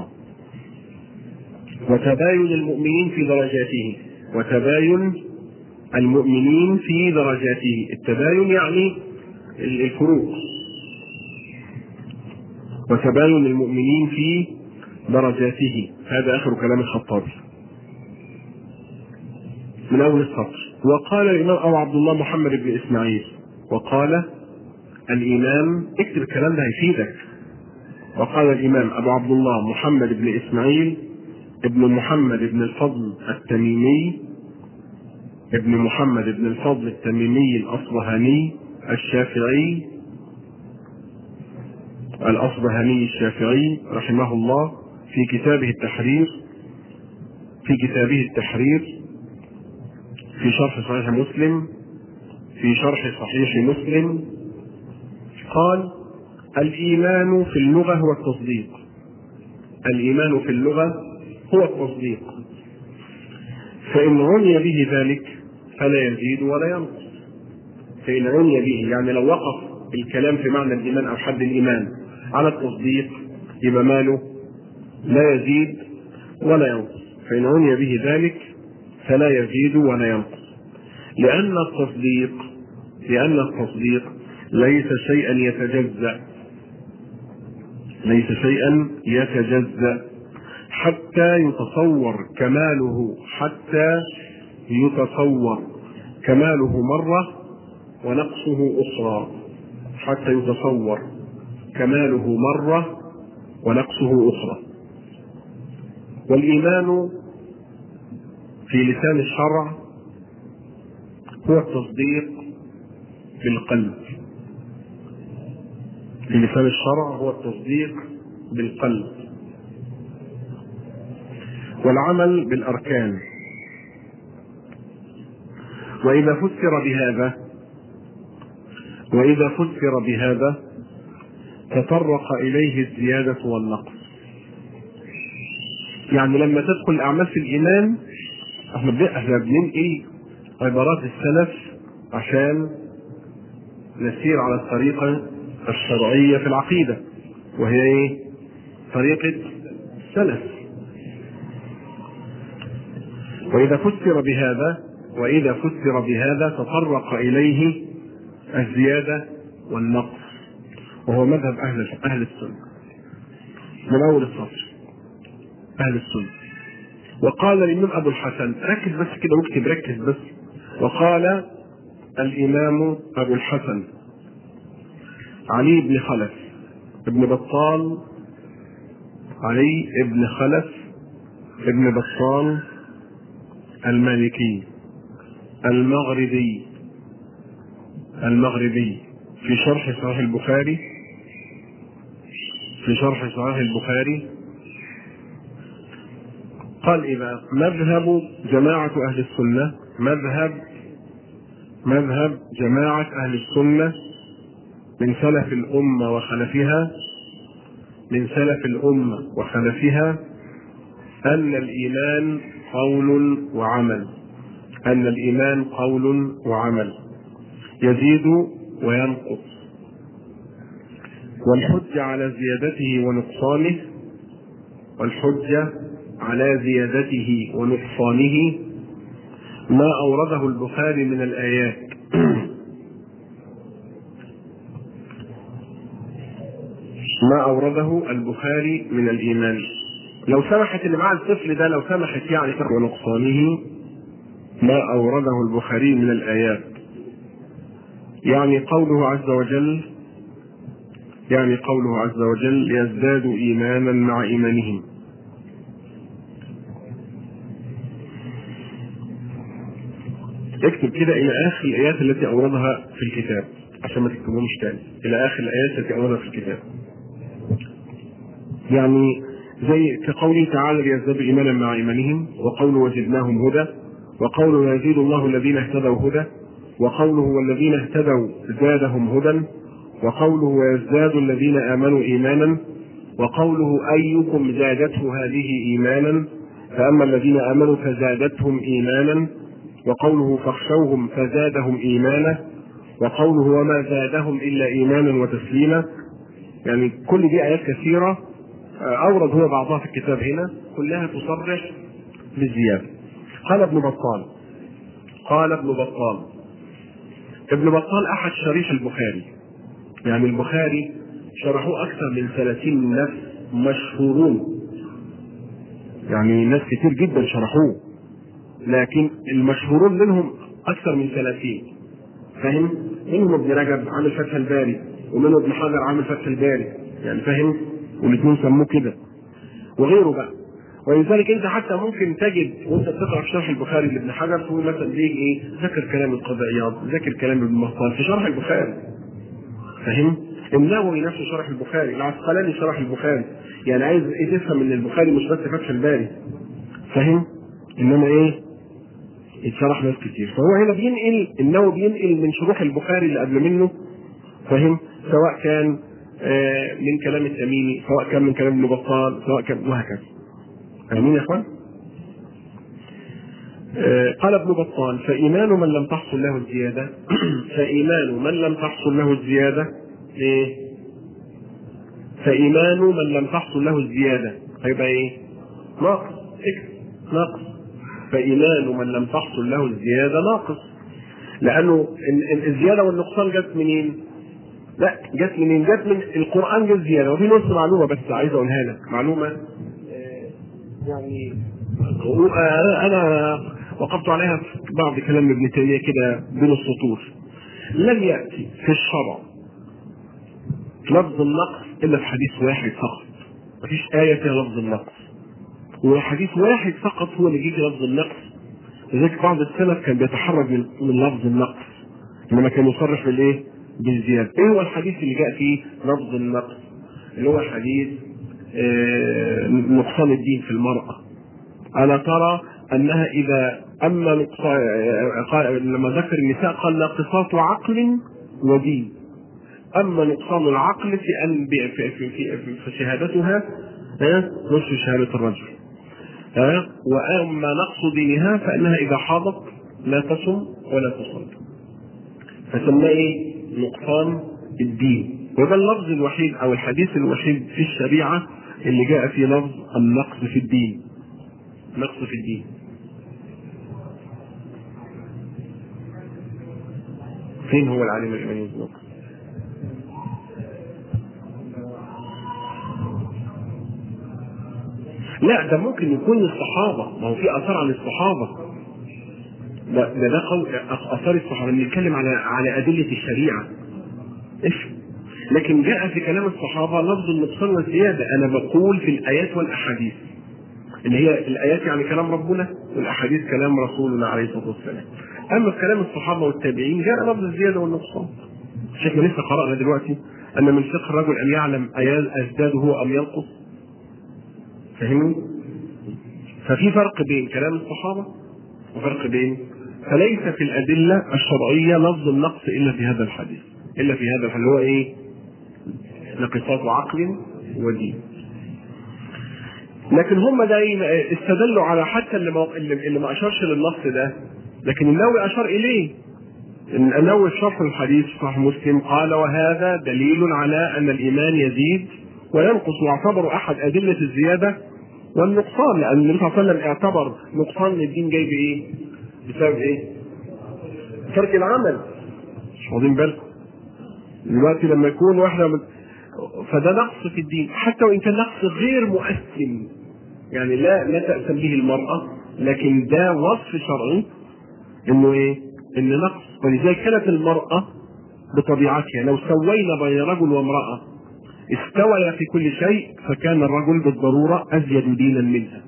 وتباين المؤمنين في درجاته، وتباين المؤمنين في درجاته، التباين يعني الفروق. وتباين المؤمنين في درجاته. هذا آخر كلام الخطابي من أول السطر. وقال الإمام أبو عبد الله محمد بن إسماعيل، وقال الإمام، اكتب الكلام ده هيفيدك. وقال الإمام أبو عبد الله محمد بن إسماعيل ابن محمد بن الفضل التميمي ابن محمد بن الفضل التميمي الأصبهاني الشافعي الأصبهاني الشافعي رحمه الله في كتابه التحرير في كتابه التحرير في شرح صحيح مسلم في شرح صحيح مسلم قال: الإيمان في اللغة هو التصديق. الإيمان في اللغة هو التصديق، فإن عني به ذلك فلا يزيد ولا ينقص. فإن عني به يعني لو وقف الكلام في معنى الإيمان أو حد الإيمان على التصديق يبقى ماله لا يزيد ولا ينقص. فإن عني به ذلك فلا يزيد ولا ينقص، لأن التصديق لأن التصديق ليس شيئا يتجزأ ليس شيئا يتجزأ حتى يتصور كماله حتى يتصور كماله مرة ونقصه أخرى حتى يتصور كماله مرة ونقصه أخرى. والإيمان في لسان الشرع هو التصديق بالقلب. في لسان الشرع هو التصديق بالقلب والعمل بالأركان. وإذا فسر بهذا وإذا فسر بهذا تطرق إليه الزيادة والنقص. يعني لما تدخل الأعمال في الإيمان احنا بننقل عبارات السلف عشان نسير على الطريقة الشرعية في العقيدة، وهي ايه؟ طريقة السلف. وإذا فسر بهذا وإذا فسر بهذا تطرق إليه الزيادة والنقص، وهو مذهب أهل أهل السنة من أول السطر، أهل السنة. وقال الإمام أبو الحسن، ركز بس كده واكتب، ركز بس. وقال الإمام أبو الحسن علي بن خلف ابن بطال علي بن خلف ابن بطال المالكي المغربي المغربي في شرح صحيح البخاري في شرح صحيح البخاري قال: إذا مذهب جماعة أهل السنة مذهب مذهب جماعة أهل السنة من سلف الأمة وخلفها من سلف الأمة وخلفها أن الإيمان قول وعمل أن الإيمان قول وعمل يزيد وينقص، والحجة على زيادته ونقصانه والحجة على زيادته ونقصانه ما أورده البخاري من الآيات ما أورده البخاري من الإيمان. لو سمحت اللي مع الطفل ده لو سمحت يعني ونقصانه ما أورده البخاري من الآيات، يعني قوله عز وجل يعني قوله عز وجل يزدادوا إيمانا مع إيمانهم. اكتب كده إلى آخر الآيات التي أوردها في الكتاب عشان ما تكتبهمش تاني، إلى آخر الآيات التي أوردها في الكتاب. يعني زي كقوله تعالى ليزدادوا إيمانا مع إيمانهم، وقوله وزدناهم هدى، وقوله يزيد الله الذين اهتدوا هدى، وقوله والذين اهتدوا زادهم هدى، وقوله ويزداد الذين آمنوا إيمانا، وقوله أيكم زادته هذه إيمانا، فأما الذين آمنوا فزادتهم إيمانا، وقوله فاخشوهم فزادهم إيمانا، وقوله وما زادهم إلا إيمانا وتسليما. يعني كل دي آيات كثيرة أورد هو بعضها في الكتاب هنا كلها تصرح بالزيادة. قال ابن بطال قال ابن بطال ابن بطال أحد شريح البخاري. يعني البخاري شرحوه أكثر من ثلاثين نفس مشهورون، يعني ناس كتير جدا شرحوه، لكن المشهورون منهم أكثر من ثلاثين. فاهم؟ منهم ابن رجب عامل فتح الباري، ومنهم ابن حجر عامل فتح الباري، يعني فاهم؟ والاثنين سموه كده، وغيره بقى. ولذلك انت حتى ممكن تجد وانت بتقرا في شرح البخاري لابن حجر تقول مثلا ليه ايه ذاكر كلام القاضي عياض، ذاكر كلام ابن مطال في شرح البخاري. فاهم؟ النووي نفسه شرح البخاري، العسقلاني شرح البخاري، يعني عايز ايه تفهم ان البخاري مش بس فتح الباري. فاهم؟ انما ايه؟ يتشرح ناس كتير. فهو هنا بينقل، النووي بينقل من شروح البخاري اللي قبل منه. فاهم؟ سواء كان آه من كلام التميمي، سواء كان من كلام ابن بطال، سواء كان وهكذا. فاهمين يا اخوان؟ آه قال ابن بطال: فإيمان من لم تحصل له الزيادة فإيمان من لم تحصل له الزيادة ايه؟ فإيمان من لم تحصل له الزيادة هيبقى ايه؟ ناقص. اكتب ناقص. فإيمان من لم تحصل له الزيادة ناقص، لأنه الزيادة والنقصان جت منين؟ لا، جت منين؟ جت من القرآن، جت زيادة. وفي نص معلومة بس عايز أقولها لك، معلومة يعني أنا وقفت عليها في بعض كلام ابن تيمية كده بين السطور. لم يأتي في الشرع لفظ النقص إلا في حديث واحد فقط، مفيش آية فيها لفظ النقص، وحديث واحد فقط هو اللي يجي لفظ النقص. لذلك بعض السلف كان بيتحرج من, من لفظ النقص، انما كان يصرح بالايه؟ بالزياده. ايه هو الحديث اللي جاء فيه لفظ النقص؟ اللي هو حديث آه نقصان الدين في المراه. الا ترى انها اذا اما نقصان آه لما ذكر النساء قال ناقصات عقل ودين، اما نقصان العقل في ان في في في, في شهادتها نصف شهاده الرجل. ها؟ واما نقص دينها فانها اذا حاضت لا تصم ولا تصلي، فسماه ايه؟ نقصان الدين. وده اللفظ الوحيد او الحديث الوحيد في الشريعه اللي جاء فيه لفظ النقص في الدين. نقص في الدين. فين هو العالم الايماني بالنقص؟ لا، ده ممكن يكون الصحابه، ما هو في اثار عن الصحابه. ده ده, ده قول اثار الصحابه، بنتكلم على على ادله الشريعه. ايش؟ لكن جاء في كلام الصحابه لفظ النقصان والزياده. انا بقول في الايات والاحاديث، اللي هي الايات يعني كلام ربنا، والاحاديث كلام رسولنا عليه الصلاه والسلام. اما في كلام الصحابه والتابعين جاء لفظ الزياده والنقصان. مش احنا لسه قرانا دلوقتي ان من فقه الرجل ان يعلم ايزداد هو ام ينقص؟ فاهمني؟ ففي فرق بين كلام الصحابه وفرق بين، فليس في الادله الشرعيه لفظ النقص الا في هذا الحديث، الا في هذا الحديث اللي هو ايه؟ نقصات عقل ودين. لكن هم ده استدلوا على حتى اللي ما, اللي ما اشارش للنص ده، لكن النووي اشار اليه. النووي في شرح الحديث صحيح مسلم قال: وهذا دليل على ان الايمان يزيد وينقص، واعتبروا احد ادله الزياده والنقصان، لان النبي صلى الله عليه وسلم اعتبر نقصان الدين جاي بايه؟ بسبب ايه؟ ترك العمل. مش واخدين بالكم؟ دلوقتي لما يكون واحده من... فده نقص في الدين، حتى وان كان نقص غير مؤثم، يعني لا لا تأثم به المرأة، لكن ده وصف شرعي انه ايه؟ ان نقص. ولذلك كانت المرأة بطبيعتها لو سوينا بين رجل وامرأة استويا في كل شيء فكان الرجل بالضرورة ازيد دينا منها.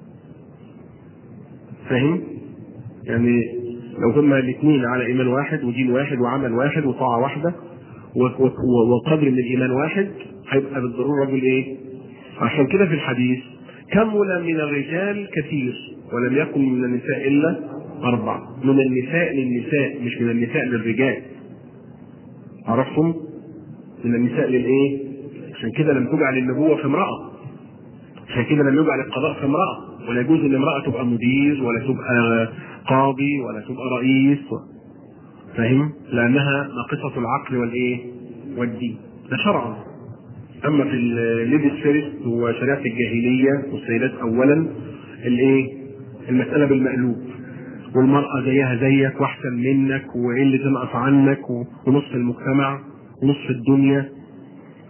فاهم؟ يعني لو هما الاثنين على ايمان واحد ودين واحد وعمل واحد وطاعة واحدة وقدر من الايمان واحد، هيبقى بالضرورة رجل ايه؟ عشان كده في الحديث: كمل من الرجال كثير ولم يكن من النساء الا اربعه. من النساء للنساء، مش من النساء للرجال. عرفتم؟ من النساء للايه؟ عشان كده لم تجعل النبوه في امراه، عشان كده لم يجعل القضاء في امراه، ولا يجوز ان امراه تبقى مدير ولا تبقى قاضي ولا تبقى رئيس. فاهم؟ لانها ناقصه العقل والايه؟ والدين. ده شرعا. اما في الليديز فيرست وشريعه الجاهليه والسيدات اولا، الايه؟ المساله بالمقلوب، والمراه زيها زيك واحسن منك وايه اللي تنقص عنك ونصف المجتمع ونصف الدنيا.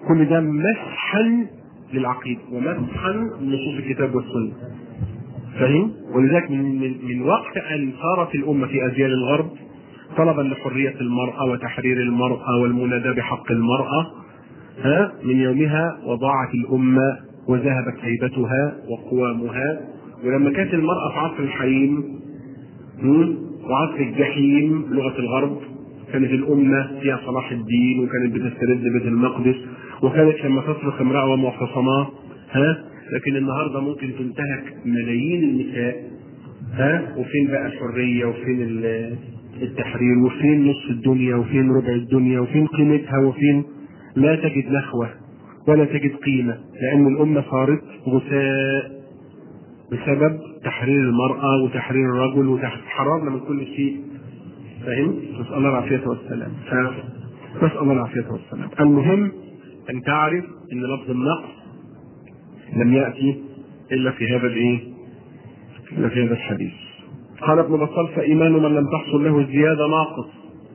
كل ده مسحا للعقيدة ومسحا لنصوص الكتاب والسنة. فاهم؟ ولذلك من, من, من وقت أن صارت الأمة في أذيال الغرب طلبا لحرية المرأة وتحرير المرأة والمناداة بحق المرأة، ها من يومها وضاعت الأمة وذهبت هيبتها وقوامها. ولما كانت المرأة في عصر الحريم وعصر الجحيم لغة الغرب كانت الأمة فيها صلاح الدين وكانت بتسترد بيت المقدس وكانت لما تصرخ امرأة ومعتصمات، ها لكن النهارده ممكن تنتهك ملايين النساء، ها وفين بقى الحرية وفين التحرير وفين نص الدنيا وفين ربع الدنيا وفين قيمتها وفين لا تجد نخوة ولا تجد قيمة، لأن الأمة صارت غثاء بسبب تحرير المرأة وتحرير الرجل وتحررنا من كل شيء. فاهم؟ نسأل الله العافية والسلام. نسأل الله العافية والسلام. المهم أن تعرف أن لفظ النقص لم يأتي إلا في هذا الإيه؟ إلا في هذا الحديث. قال ابن بطال فإيمان من لم تحصل له الزيادة ناقص.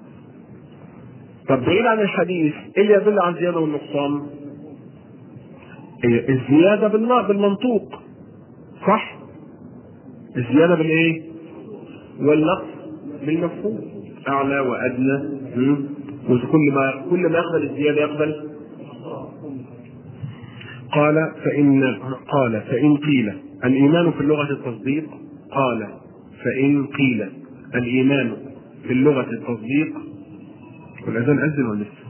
طب بعيد عن الحديث إيه اللي يدل على الزيادة والنقصان؟ الزيادة بالمنطوق صح؟ الزيادة بالإيه؟ والنقص بالمفهوم، أعلى وأدنى، وكل ما كل ما يقبل الزيادة يقبل. قال فإن قال فإن قيل الإيمان في اللغة التصديق، قال فإن قيل الإيمان في اللغة التصديق، والأذان أذن ولا لسه؟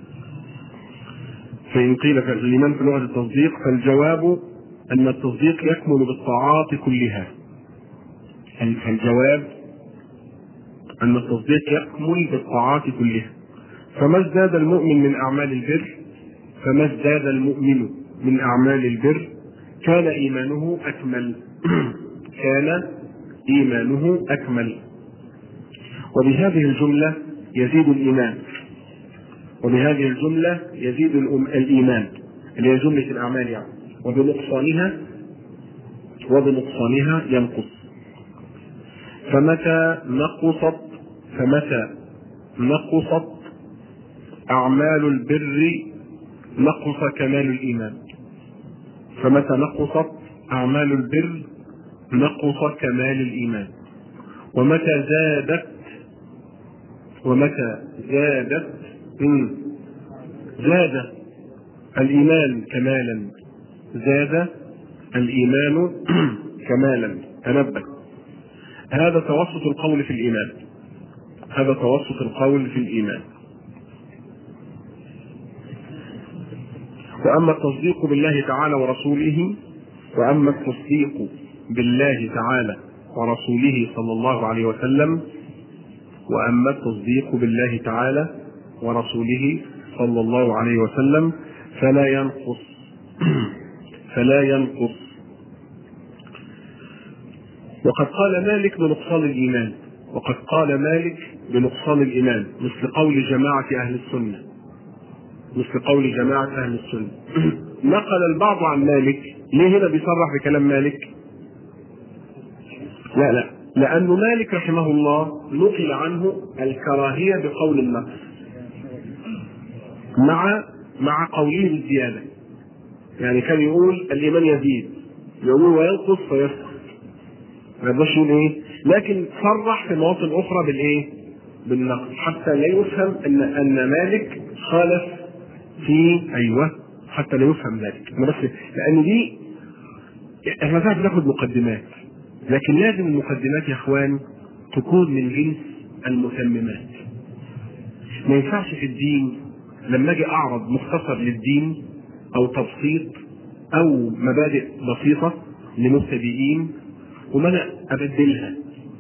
فإن قيل فالإيمان في اللغة التصديق فالجواب أن التصديق يكمل بالطاعات كلها. فالجواب أن التصديق يكمل بالطاعات كلها، فما ازداد المؤمن من أعمال البر فما ازداد المؤمن من أعمال البر كان إيمانه أكمل كان إيمانه أكمل. وبهذه الجملة يزيد الإيمان وبهذه الجملة يزيد الإيمان اللي هي جملة الأعمال يعني، وبنقصانها وبنقصانها ينقص. فمتى نقصت فمتى نقصت أعمال البر نقص كمال الإيمان فمتى نقصت أعمال البر نقص كمال الإيمان. ومتى زادت ومتى زادت زاد الإيمان كمالا زاد الإيمان كمالا. تنبه، هذا توسط القول في الإيمان هذا توسط القول في الإيمان. وأما التصديق بالله تعالى ورسوله وأما التصديق بالله تعالى ورسوله صلى الله عليه وسلم وأما التصديق بالله تعالى ورسوله صلى الله عليه وسلم فلا ينقص فلا ينقص. وقد قال مالك بنقصان الإيمان وقد قال مالك بنقصان الإيمان مثل قول جماعة أهل السنة مثل قول جماعة أهل السنة. نقل البعض عن مالك. ليه هنا بيصرح بكلام مالك؟ لا لا لأن مالك رحمه الله نقل عنه الكراهية بقول النقص مع مع قوله بالزيادة. يعني كان يقول الإيمان يزيد يقول وينقص فيسقط، ما يقدرش يقول إيه، لكن صرح في مواطن أخرى بالإيه؟ بالنقص حتى لا يفهم أن أن مالك خالف في أيوه حتى لا يفهم ذلك. بس لأن دي احنا فاهم بناخد مقدمات، لكن لازم المقدمات يا اخوان تكون من جنس المتممات. ما ينفعش في الدين لما اجي اعرض مختصر للدين او تبسيط او مبادئ بسيطه لمبتدئين وما انا ابدلها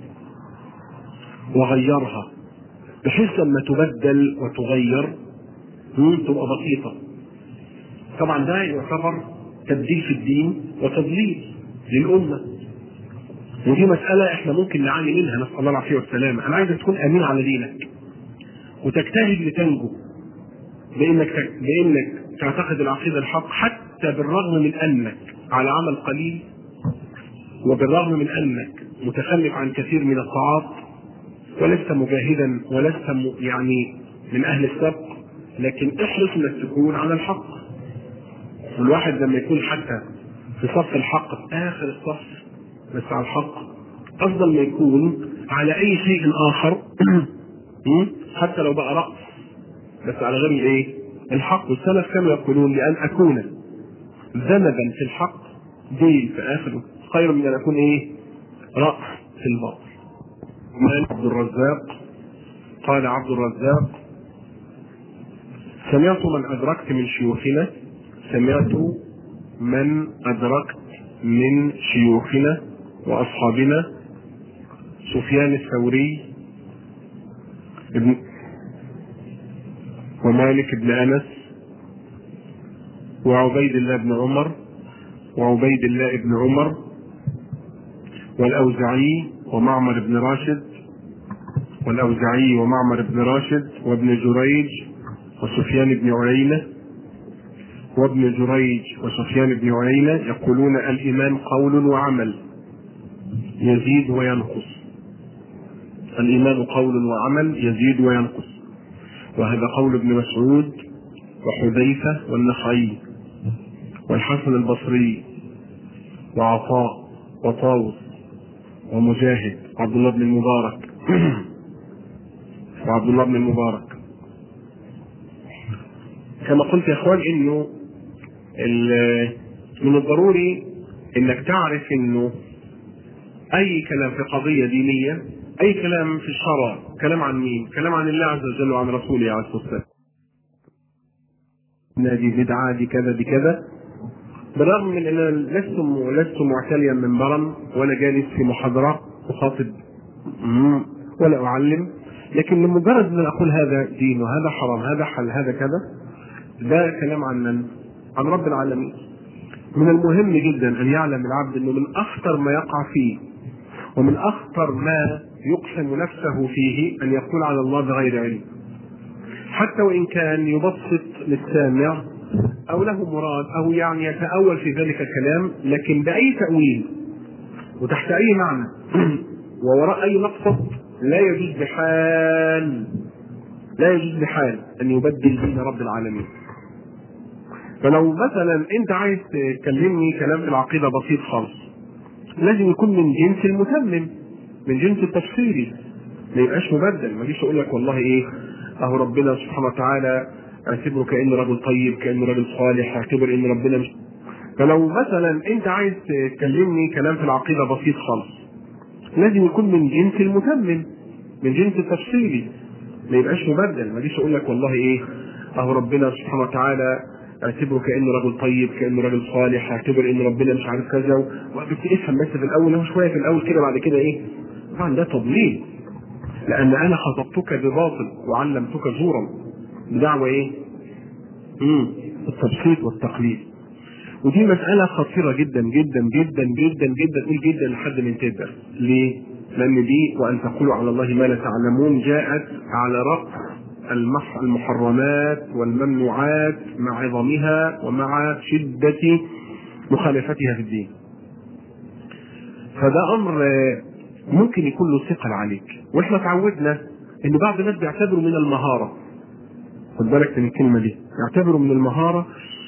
واغيرها بحيث لما تبدل وتغير تبقى بسيطه. طبعا ده يعتبر تبديل في الدين وتضليل للامه، ودي مسألة احنا ممكن نعاني منها، نسأل الله العافية والسلامة. انا عايزك تكون امين على دينك وتجتهد لتنجو بانك بانك تعتقد العقيدة الحق حتى بالرغم من انك على عمل قليل وبالرغم من انك متخلف عن كثير من الطاعات ولست مجاهدا ولست يعني من اهل السبق، لكن احرص انك تكون على الحق والواحد لما يكون حتى في صف الحق في اخر الصف بس على الحق افضل ما يكون على اي شيء اخر حتى لو بقى رقص بس على غير الايه الحق. والسلف كانوا يقولون لان اكون ذنبا في الحق دين في اخره خير من ان اكون ايه رأس في الباطل. عبد الرزاق قال عبد الرزاق سمعت من أدركت من شيوخنا سمعت من أدركت من شيوخنا وأصحابنا سفيان الثوري ابن ومالك بن أنس وعبيد الله بن عمر وعبيد الله بن عمر والأوزعي ومعمر بن راشد والأوزعي ومعمر بن راشد وابن جريج وسفيان بن عيينة وابن جريج وسفيان بن عيينة يقولون الإيمان قول وعمل يزيد وينقص. الإيمان قول وعمل يزيد وينقص، وهذا قول ابن مسعود وحذيفة والنخعي والحسن البصري وعطاء وطاووس ومجاهد وعبد الله بن المبارك وعبد الله بن المبارك. كما قلت يا اخوان انه من الضروري انك تعرف انه اي كلام في قضية دينية، اي كلام في الشرع، كلام عن مين؟ كلام عن الله عز وجل وعن رسوله عليه الصلاة والسلام. دي بدعة دي كذا دي كذا، بالرغم من ان انا لست لست معتليا منبرا ولا جالس في محاضرة اخاطب ولا اعلم، لكن لمجرد ان اقول هذا دين وهذا حرام هذا حل هذا كذا، ده كلام عن من؟ عن رب العالمين. من المهم جدا ان يعلم العبد انه من اخطر ما يقع فيه ومن اخطر ما يقسم نفسه فيه ان يقول على الله بغير علم، حتى وان كان يبسط للسامع او له مراد او يعني يتأول في ذلك الكلام، لكن باي تأويل وتحت اي معنى ووراء اي مقصد لا يجوز بحال لا يجوز بحال ان يبدل دين رب العالمين. فلو مثلا انت عايز تكلمني كلام في العقيدة بسيط خالص، لازم يكون من جنس المتمم، من جنس التفصيلي، ما يبقاش مبدل. ما جيش اقول لك والله ايه اهو ربنا سبحانه وتعالى اعتبره كانه رجل طيب، كانه رجل صالح، اعتبر ان ربنا مش. فلو مثلا انت عايز تكلمني كلام في العقيدة بسيط خالص، لازم يكون من جنس المتمم، من جنس التفصيلي، ما يبقاش مبدل. ما جيش اقول لك والله ايه اهو ربنا سبحانه وتعالى اعتبره كانه رجل طيب، كانه رجل صالح، اعتبر ان ربنا مش عارف كذا، وبتفهم بس في الاول هو شويه في الاول كده، بعد كده ايه؟ طبعا ده تضليل، لان انا خطبتك بباطل وعلمتك زورا بدعوى ايه؟ امم التبسيط والتقليد. ودي مساله خطيره جدا جدا جدا جدا جدا قول جدا لحد من تقدر. ليه؟ لان دي وان تقولوا على الله ما لا تعلمون جاءت على رأس المحرمات والممنوعات مع عظمها ومع شدة مخالفتها في الدين. فده امر ممكن يكون له ثقل عليك، واحنا تعودنا ان بعض الناس بيعتبروا من المهارة، خد بالك من الكلمة دي، يعتبروا من المهارة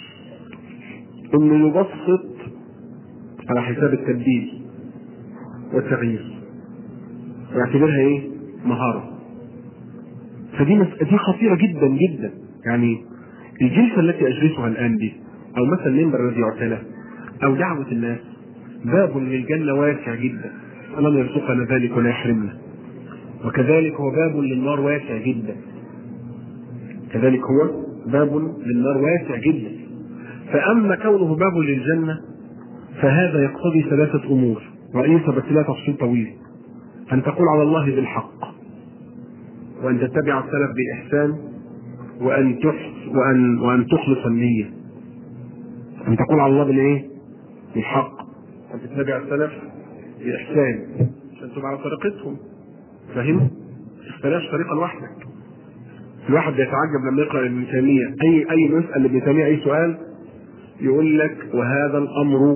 انه يبسط على حساب التبديل والتغيير، يعتبرها ايه؟ مهارة. فدي مس... دي خطيرة جدا جدا. يعني الجلسة التي أجلسها الآن دي، أو مثلا المنبر الذي يعتلى، أو دعوة الناس، باب للجنة واسع جدا، الله يرزقنا ذلك ولا يحرمنا. وكذلك هو باب للنار واسع جدا، كذلك هو باب للنار واسع جدا. فأما كونه باب للجنة فهذا يقتضي ثلاثة أمور رئيسة، بس لا تفصيل طويل. أن تقول على الله بالحق، وأن تتبع السلف بإحسان، وأن تحس وأن وأن تخلص النية. أن تقول على الله بالإيه؟ بالحق، وأن تتبع السلف بإحسان عشان تبقى على طريقتهم. فهم؟ تختارش طريقة لوحدك. الواحد بيتعجب لما يقرأ ابن تيمية أي أي مسألة ابن تيمية أي سؤال يقول لك وهذا الأمر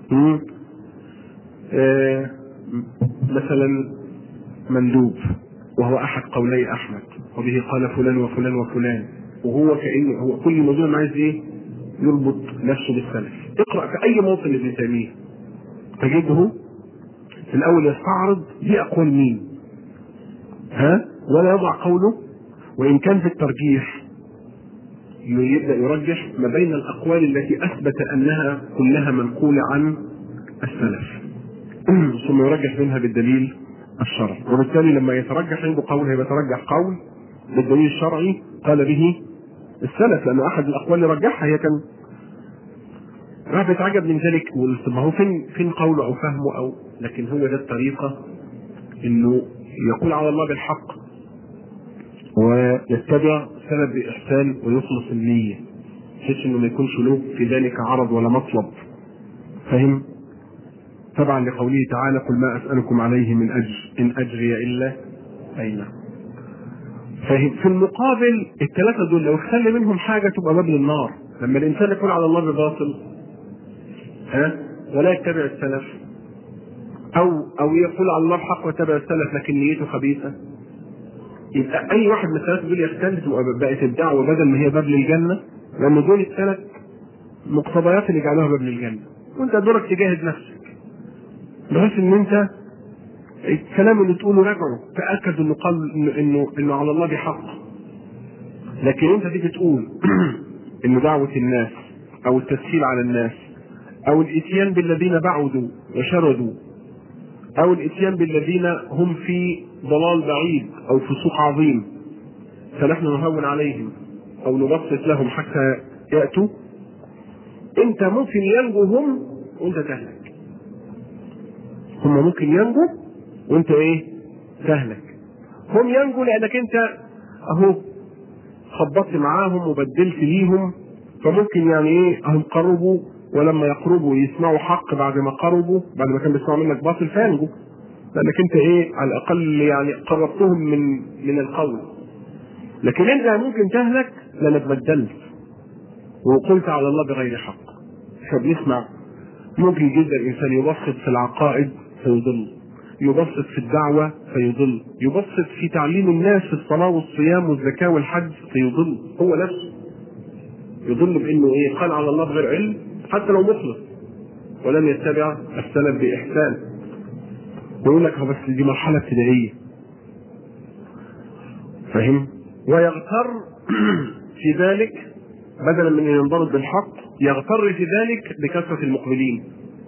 آه مثلا مندوب، وهو احد قولي احمد، وبه قال فلان وفلان وفلان، وهو كأنه هو كل موضوع عايز ايه؟ يربط نفسه بالسلف. اقرأ في أي موطن ابن تيمية تجده في الأول يستعرض دي أقوال مين، ها، ولا يضع قوله، وإن كان في الترجيح يبدأ يرجح ما بين الأقوال التي أثبت أنها كلها منقولة عن السلف ثم يرجح منها بالدليل الشرعي. وبالتالي لما يترجح عنده قول هيبقى يترجح قول بالدليل الشرعي قال به السلف، لأن أحد الأقوال اللي رجحها هي كان راح يتعجب من ذلك وقلت ما هو فين فين قوله أو فهمه أو، لكن هو ده الطريقة إنه يقول على الله بالحق ويتبع سلف بإحسان ويخلص النية بحيث إنه ما يكونش له في ذلك عرض ولا مطلب، فهم؟ طبعا لقوله تعالى قل ما أسألكم عليه من أجر إن أجري إلا أين. فهم؟ في المقابل الثلاثة دول لو اختل منهم حاجة تبقى باب للنار. لما الإنسان يقول على الله بباطل ها ولا يتبع السلف، أو أو يقول على الله بحق ويتبع السلف لكن نيته خبيثة، يبقى أي واحد من الثلاثة دول يختل تبقى بقت الدعوة بدل ما هي باب للجنة، لأن دول الثلاث مقتضيات اللي جعلوها باب للجنة، وأنت دورك تجاهد نفسك بحيث إن أنت الكلام اللي تقوله راجعه تأكد إنه قال إنه إنه, إنه على الله بحق. لكن أنت تيجي تقول إنه دعوة الناس أو التسهيل على الناس أو الإتيان بالذين بعدوا وشردوا أو الإتيان بالذين هم في ضلال بعيد أو فسوق عظيم فنحن نهون عليهم أو نبسط لهم حتى يأتوا، أنت ممكن ينجو هم وأنت تهلك. هم ممكن ينجو وأنت إيه؟ تهلك. هم ينجو لأنك أنت أهو خبطت معاهم وبدلت ليهم، فممكن يعني إيه هم قربوا، ولما يقربوا يسمعوا حق بعد ما قربوا بعد ما كان بيسمعوا منك باطل فينجوا، لأنك أنت إيه على الأقل يعني قربتهم من من القول. لكن أنت ممكن تهلك لأنك بدلت وقلت على الله بغير حق. فبنسمع ممكن جدا الإنسان يبسط في العقائد فيضل، يبسط في الدعوة فيضل، يبسط في تعليم الناس في الصلاة والصيام والزكاة والحج فيضل، هو نفسه يضل بأنه إيه قال على الله بغير علم حتى لو مخلص ولم يتبع السلف بإحسان، ويقول لك بس دي مرحلة ابتدائية، فهم؟ ويغتر في ذلك بدلا من أن ينضبط بالحق يغتر في ذلك بكثرة المقبلين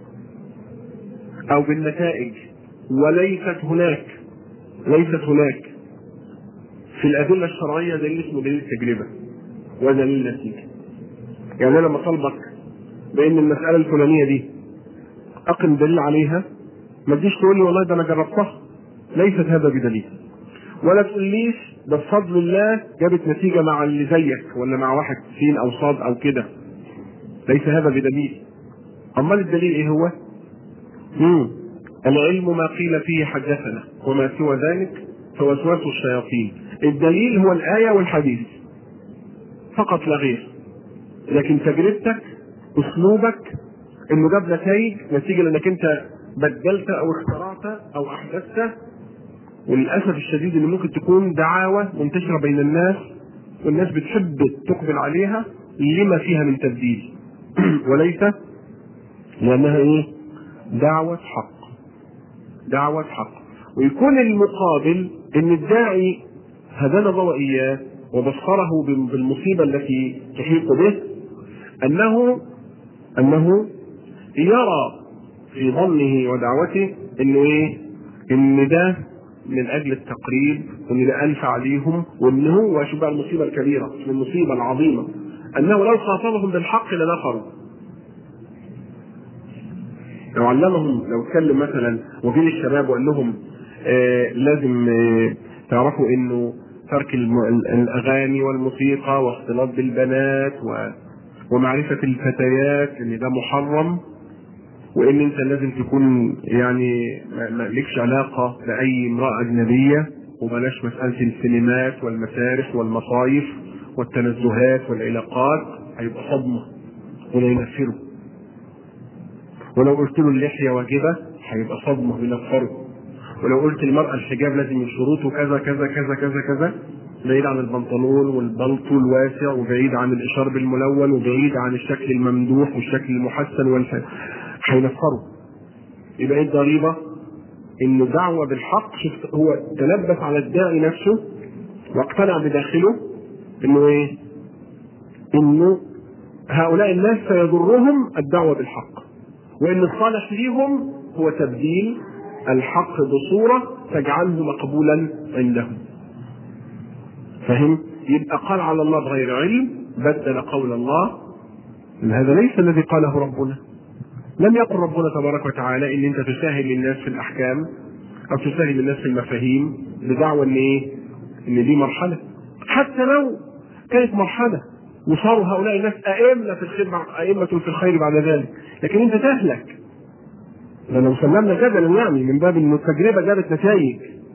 أو بالنتائج، وليست هناك ليست هناك في الأدلة الشرعية دليل اسمه دليل التجربة ودليل النتيجة. يعني أنا لما طلبك بأن المسألة الفلانية دي أقم دليل عليها ما تجيش تقول لي والله ده أنا جربتها، ليست هذا بدليل، ولا تقوليش ده بفضل الله جابت نتيجة مع اللي زيك ولا مع واحد سين أو صاد أو كده، ليس هذا بدليل. أمال الدليل إيه هو؟ مم. العلم ما قيل فيه حدثنا وما سوى ذلك فوسواس الشياطين. الدليل هو الآية والحديث فقط لا غير، لكن تجربتك أسلوبك إنه جاب نتائج نتيجة لأنك أنت بدلت أو اخترعت أو أحدثت، وللأسف الشديد إن ممكن تكون دعاوى منتشرة بين الناس والناس بتحب تقبل عليها لما فيها من تبديل وليس لأنها إيه؟ دعوة حق دعوة حق. ويكون المقابل إن الداعي هدانا الله وإياه وبصره بالمصيبة التي تحيط به أنه أنه يرى في ظنه ودعوته إنه إيه؟ إن ده من أجل التقريب وإن ده أنفع ليهم، وإن هو شو بقى المصيبة الكبيرة المصيبة العظيمة أنه لو خاطبهم بالحق لنفروا. لو علمهم لو اتكلم مثلا وجيل الشباب وقال لهم آه لازم آه تعرفوا إنه ترك الأغاني والموسيقى واختلاط بالبنات ومعرفة الفتيات إن ده محرم، وإن أنت لازم تكون يعني ما لكش علاقة بأي امرأة أجنبية، وبلاش مسألة السينمات والمسارح والمصايف والتنزهات والعلاقات، هيبقى صدمة ولا ينفره. ولو قلت له اللحية واجبة هيبقى صدمة وينفره. ولو قلت المرأة الحجاب لازم من شروطه كذا كذا كذا كذا كذا بعيد عن البنطلون والبلطو الواسع، وبعيد عن الاشارب الملون، وبعيد عن الشكل الممدوح والشكل المحسن والف هينفروا. يبقى ايه الضريبه؟ انه دعوه بالحق. شفت هو تلبس على الداعي نفسه واقتنع بداخله انه ايه؟ انه هؤلاء الناس سيضرهم الدعوه بالحق، وان الصالح ليهم هو تبديل الحق بصوره تجعله مقبولا عندهم. فهم؟ يبقى قال على الله بغير علم، بدل قول الله. هذا ليس الذي قاله ربنا. لم يقل ربنا تبارك وتعالى ان انت تساهل الناس في الاحكام او تساهل الناس في المفاهيم بدعوى ان ايه؟ ان دي مرحله. حتى لو كانت مرحله وصاروا هؤلاء الناس ائمه في الخير، ائمه في الخير بعد ذلك، لكن انت تهلك. لو سلمنا جدلا يعني من باب ان التجربه جابت نتائج.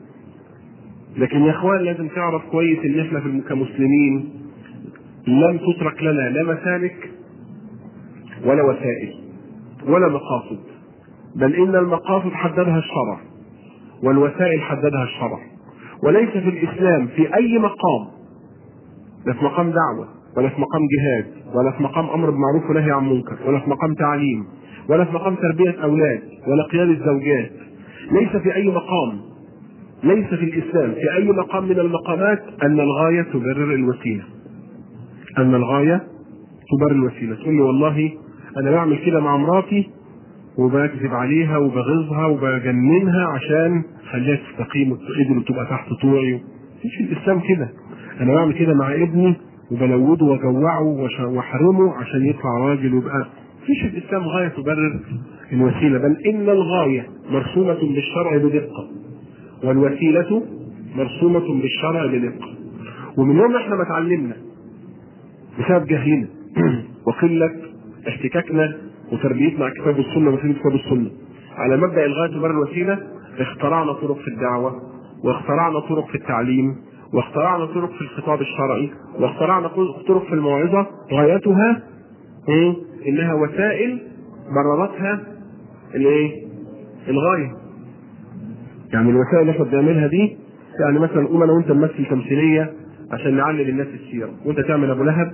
لكن يا اخوان لازم تعرف كويس ان احنا في كمسلمين لم تترك لنا لا مسالك ولا وسائل ولا مقاصد، بل ان المقاصد حددها الشرع والوسائل حددها الشرع. وليس في الاسلام في اي مقام، لا في مقام دعوه ولا في مقام جهاد ولا في مقام امر بالمعروف ونهي عن منكر ولا في مقام تعليم ولا في مقام تربيه اولاد ولا قياده زوجات، ليس في اي مقام، ليس في الاسلام في اي مقام من المقامات ان الغايه تبرر الوسيله. ان الغايه تبرر الوسيله. تقول لي والله انا بعمل كده مع مراتي وبكذب عليها وبغيظها وبجننها عشان خليها تستقيم وتقدر وتبقى تحت طوعي. مفيش في الاسلام كده. انا بعمل كده مع ابني وبلوده واجوعه واحرمه عشان يطلع راجل ويبقى. مفيش في الاسلام غايه تبرر الوسيله، بل ان الغايه مرسومه بالشرع بدقه والوسيله مرسومه بالشرع بدقه. ومن يوم احنا ما اتعلمنا بسبب جهلنا وقله احتكاكنا وتربيتنا على كتاب السنه وسنه كتاب السنه على مبدا الغايه تبرر الوسيله، اخترعنا طرق في الدعوه، واخترعنا طرق في التعليم، واخترعنا طرق في الخطاب الشرعي، واخترعنا طرق في الموعظه غايتها ايه؟ انها وسائل بررتها الايه؟ الغايه. يعني الوسائل اللي احنا بنعملها دي، يعني مثلا نقول انا وانت نمثل تمثيليه عشان نعلم الناس السيره، وانت تعمل ابو لهب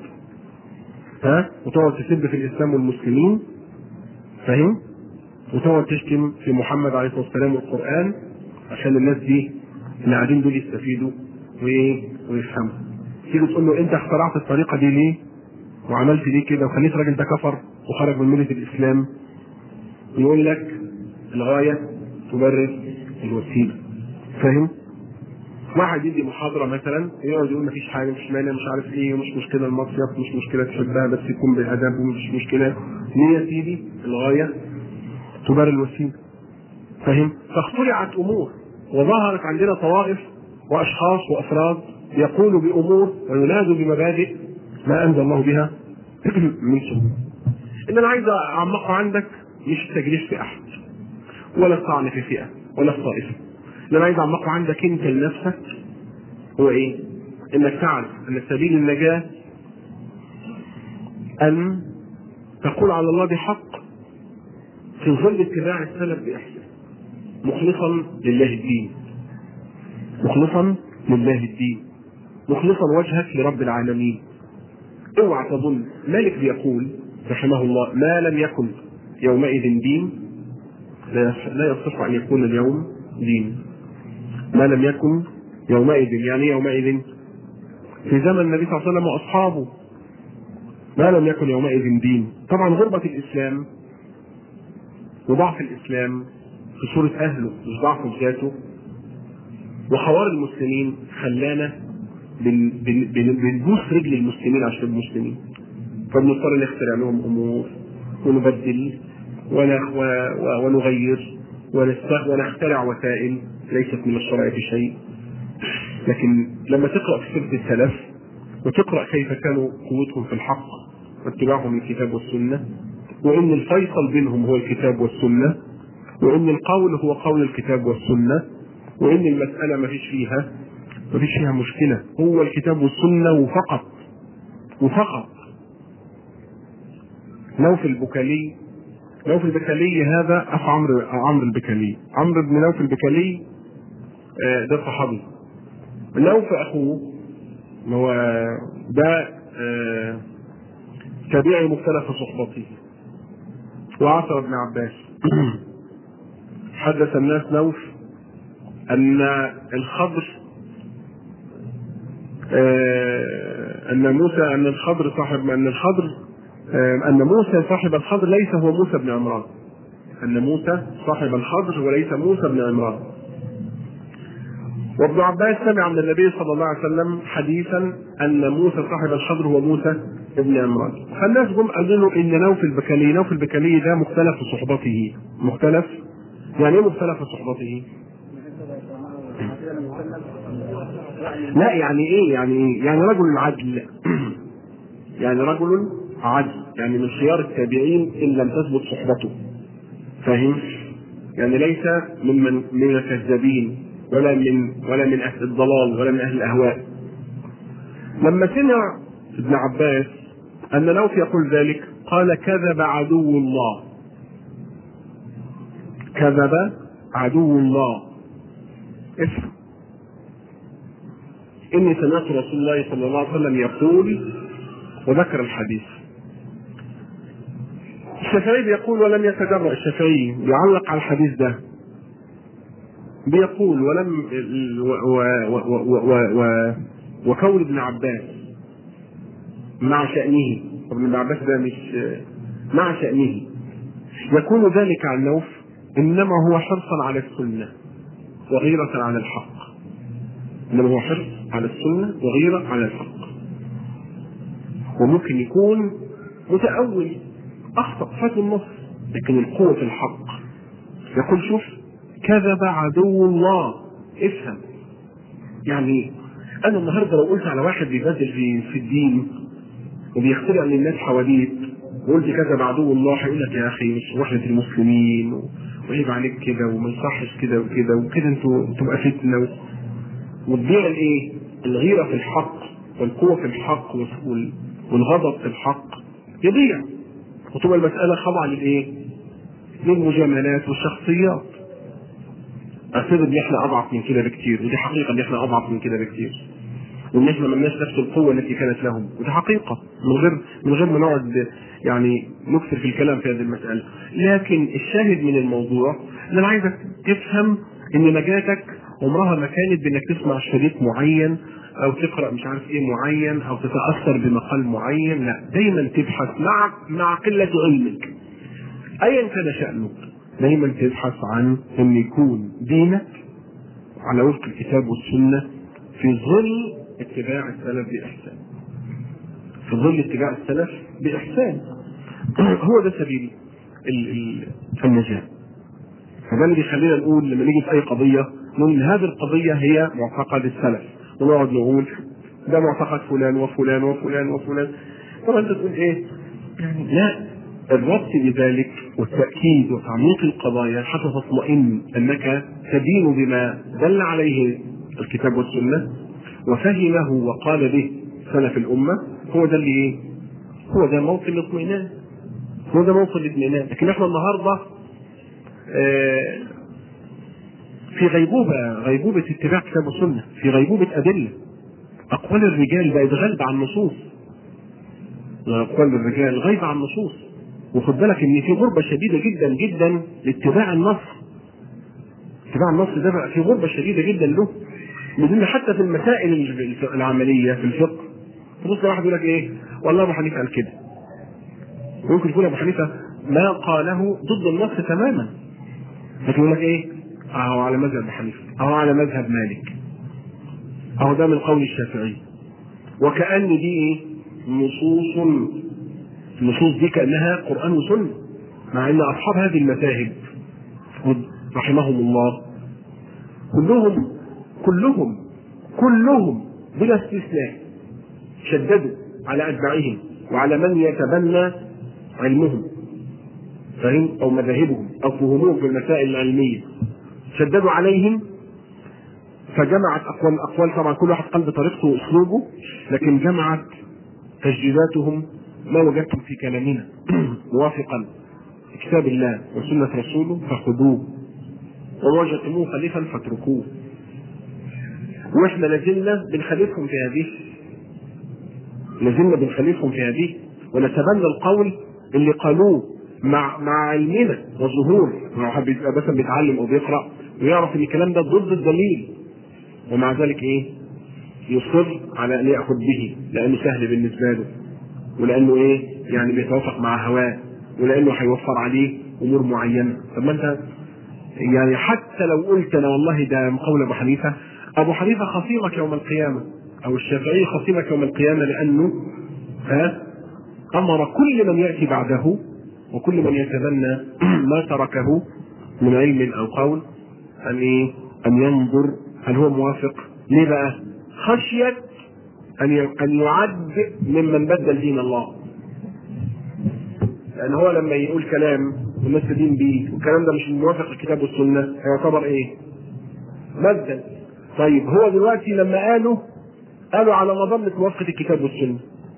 ها وتقعد تسب في الاسلام والمسلمين، فاهم؟ وتقعد تشتم في محمد عليه الصلاه والسلام والقران عشان الناس دي اللي قاعدين دول يستفيدوا وايه؟ ويفهموا. تيجي تقول له انت اخترعت الطريقه دي ليه؟ وعملت ليه كده وخليت الراجل ده كفر وخرج من مله الاسلام. يقول لك الغايه تبرر الوسيله. فاهم؟ واحد يدي محاضره مثلا يقعد يقول مفيش حاجه، مش مانع، مش عارف ايه، ومش مشكله المصيف، مش مشكله تحبها بس يكون بالادب، ومش مشكله. ليه يا سيدي؟ الغايه تبرر الوسيله. فاهم؟ فاخترعت امور وظهرت عندنا طوائف واشخاص وافراد يقولوا بامور وينادوا بمبادئ ما انزل الله بها من سلطان. اللي انا عايز اعمقه عندك مش التجريح في احد ولا الطعن في فئه ولا في طائفه. اللي انا عايز اعمقه عندك انت لنفسك هو ايه؟ انك تعرف ان سبيل النجاه ان تقول على الله بحق في ظل اتباع السلف باحسان، مخلصا لله الدين، مخلصا لله الدين، مخلصا وجهك لرب العالمين. اوعى تظن، مالك بيقول رحمه الله ما لم يكن يومئذ دين لا يصح ان يكون اليوم دين. ما لم يكن يومئذ، يعني يومئذ في زمن النبي صلى الله عليه وسلم واصحابه. ما لم يكن يومئذ دين. طبعا غربة الاسلام وضعف الاسلام في صورة اهله مش ضعف في ذاته وحوار المسلمين خلانا بنبوس رجل المسلمين عشان المسلمين، فبنضطر نخترع لهم امور ونبدل ونغير ونخترع وسائل ليست من الشرع بشيء. لكن لما تقرأ في سيرة السلف وتقرأ كيف كانوا قوتهم في الحق واتباعهم للكتاب والسنة، وإن الفيصل بينهم هو الكتاب والسنة، وإن القول هو قول الكتاب والسنة، وإن المسألة ما فيش فيها ما فيش فيها مشكلة، هو الكتاب والسنة وفقط وفقط. نوف البكالي نوف البكالي هذا أخ عمرو عمرو البكالي، عمرو بن نوف البكالي ده صحابي. نوف أخوه هو ده تابعي مختلف صحبته وعصر ابن عباس. حدث الناس نوف ان الخضر ان موسى ان الخضر صاحب ان الخضر ان موسى صاحب الخضر ليس هو موسى بن عمران، ان موسى صاحب الخضر وليس موسى بن عمران. وابن عباس سمع من النبي صلى الله عليه وسلم حديثا ان موسى صاحب الخضر هو موسى ابن عمران. فالناس جم قالوا له ان نوف البكالي نوف البكالي ده مختلف في صحبته. مختلف يعني ايه مختلف في صحبته؟ لا يعني ايه يعني ايه يعني رجل عدل يعني رجل عدل يعني من خيار التابعين ان لم تثبت صحبته، فاهم؟ يعني ليس ممن من الكذابين ولا من ولا من اهل الضلال ولا من اهل الاهواء. لما سمع ابن عباس ان نوف يقول ذلك قال كذب عدو الله، كذب عدو الله. افهم، اني سمعت رسول الله صلى الله عليه وسلم يقول، وذكر الحديث. الشافعي بيقول ولم يتجرأ الشافعي يعلق على الحديث ده، بيقول ولم و و و و و وكون ابن عباس مع شأنه، ابن عباس ده مش مع شأنه يكون ذلك عن نوف انما هو حرصا على السنة وغيرة على الحق، انما هو حرص على السنة وغيرة على الحق. وممكن يكون متأول اخطأ فات النص، لكن القوة في الحق. يقول شوف كذب عدو الله. افهم يعني انا النهارده لو قلت على واحد بيبذل في في الدين وبيخترع للناس حواديت وقلت كذب عدو الله، هيقول لك يا اخي مش وحدة المسلمين وعيب عليك كده وما يصحش كده وكده وكده، انتوا تبقى فتنه وتضيع الايه؟ الغيره في الحق والقوه في الحق والغضب في الحق يضيع، وتبقى المساله خاضعه للايه؟ للمجاملات والشخصيات. اعتقد ان احنا اضعف من كده بكتير، ودي حقيقه ان احنا اضعف من كده بكتير، وان احنا ما لناش نفس القوه التي كانت لهم، ودي حقيقه من غير من غير ما نقعد يعني نكثر في الكلام في هذه المساله. لكن الشاهد من الموضوع ان انا عايزك تفهم ان نجاتك عمرها ما كانت بانك تسمع شريط معين او تقرا مش عارف ايه معين او تتاثر بمقال معين، لا، دايما تبحث مع مع قله علمك ايا كان شانك، دايما تبحث عن ان يكون دينك على وفق الكتاب والسنه في ظل اتباع السلف بإحسان، في ظل اتباع السلف بإحسان. هو ده سبيل النجاة. فده اللي بيخلينا نقول لما نيجي في أي قضية نقول إن هذه القضية هي معتقد السلف، ونقعد نقول ده معتقد فلان وفلان وفلان وفلان. طبعا أنت تقول إيه؟ يعني لا، الربط بذلك والتأكيد وتعميق القضايا حتى تطمئن أنك تدين بما دل عليه الكتاب والسنة وفهمه وقال به سلف الأمة، هو ده اللي ايه؟ هو ده موطن الاطمئنان، هو ده موطن الاطمئنان. لكن احنا النهارده اه في غيبوبة غيبوبة اتباع كتاب والسنة، في غيبوبة أدلة. أقوال الرجال بقت غالبة عن النصوص، أقوال الرجال غايبة عن النصوص. وخد بالك إن في غربة شديدة جدا جدا لاتباع النص. اتباع النص ده بقى في غربة شديدة جدا له، لأن حتى في المسائل العملية في الفقه تبص واحد يقول لك ايه؟ والله ابو حنيفه قال كده. ممكن يكون ابو حنيفه ما قاله ضد النص تماما، لكن يقول لك ايه؟ اهو على مذهب ابو حنيفه، اهو على مذهب مالك، اهو ده من قول الشافعي، وكأن دي ايه؟ نصوص، النصوص دي كأنها قرآن وسنة، مع ان اصحاب هذه المذاهب رحمهم الله كلهم كلهم كلهم بلا استثناء شددوا على أتباعهم وعلى من يتبنى علمهم، فهم أو مذاهبهم أو فهمهم في المسائل العلمية، شددوا عليهم. فجمعت أقوال أقوال طبعا كل واحد قال بطريقته وأسلوبه، لكن جمعت تجديداتهم ما وجدتم في كلامنا موافقا كتاب الله وسنة رسوله فخذوه، وما وجدتموه خليفا فاتركوه. واحنا لازلنا بنخالفهم في هذه لازلنا بنخالفهم في هذه ونتبنى القول اللي قالوه مع مع علمنا وظهور. لو حد يبقى مثلا بيتعلم او بيقرا ويعرف ان الكلام ده ضد الدليل، ومع ذلك ايه؟ يصر على ان ياخذ به لانه سهل بالنسبه له، ولانه ايه؟ يعني بيتوافق مع هواه، ولانه هيوفر عليه امور معينه. طب ما انت يعني حتى لو قلت انا والله ده قول ابو حنيفه، ابو حنيفه خصيمك يوم القيامه، او الشافعي خصيمك يوم القيامه، لانه ها امر كل من ياتي بعده وكل من يتبنى ما تركه من علم او قول ان ايه؟ ان ينظر هل هو موافق. ليه بقى؟ خشيه ان ان يعد ممن بدل دين الله. لان هو لما يقول كلام والناس تدين بيه والكلام ده مش موافق الكتاب والسنه هيعتبر ايه؟ بدل. طيب هو دلوقتي لما قالوا قالوا على مظنه موافقه الكتاب والسنه،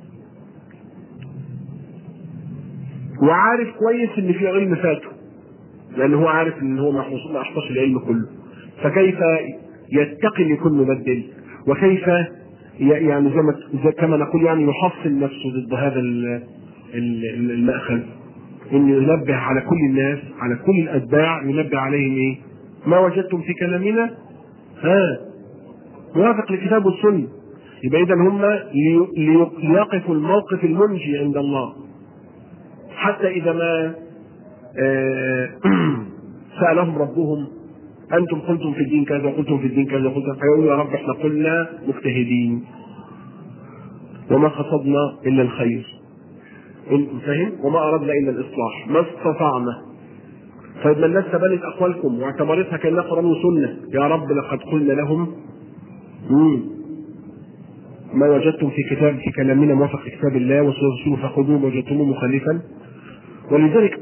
وعارف كويس ان في علم فاته، لان هو عارف ان هو ما احتاج العلم كله، فكيف يتقي ان يكون مبدل؟ وكيف يعني زي ما زي كما نقول يعني يحصن نفسه ضد هذا المأخذ؟ ان ينبه على كل الناس، على كل الاتباع، ينبه عليهم ايه؟ ما وجدتم في كلامنا ها موافق للكتاب والسنه. يبقى اذا هم ليقفوا الموقف المنجي عند الله، حتى اذا ما آه سألهم ربهم انتم قلتم في الدين كذا وقلتم في الدين كذا وقلتم، فيقولوا يا رب احنا قلنا مجتهدين وما قصدنا الا الخير، فاهم؟ وما اردنا الا الاصلاح، ما استطعنا. طيب ما الناس تبنت اقوالكم واعتبرتها كانها قران وسنه، يا رب لقد قلنا لهم مم. ما وجدتم في كتاب في كلامنا موافق لكتاب الله ورسوله فخذوه وجدتموه مخالفا. ولذلك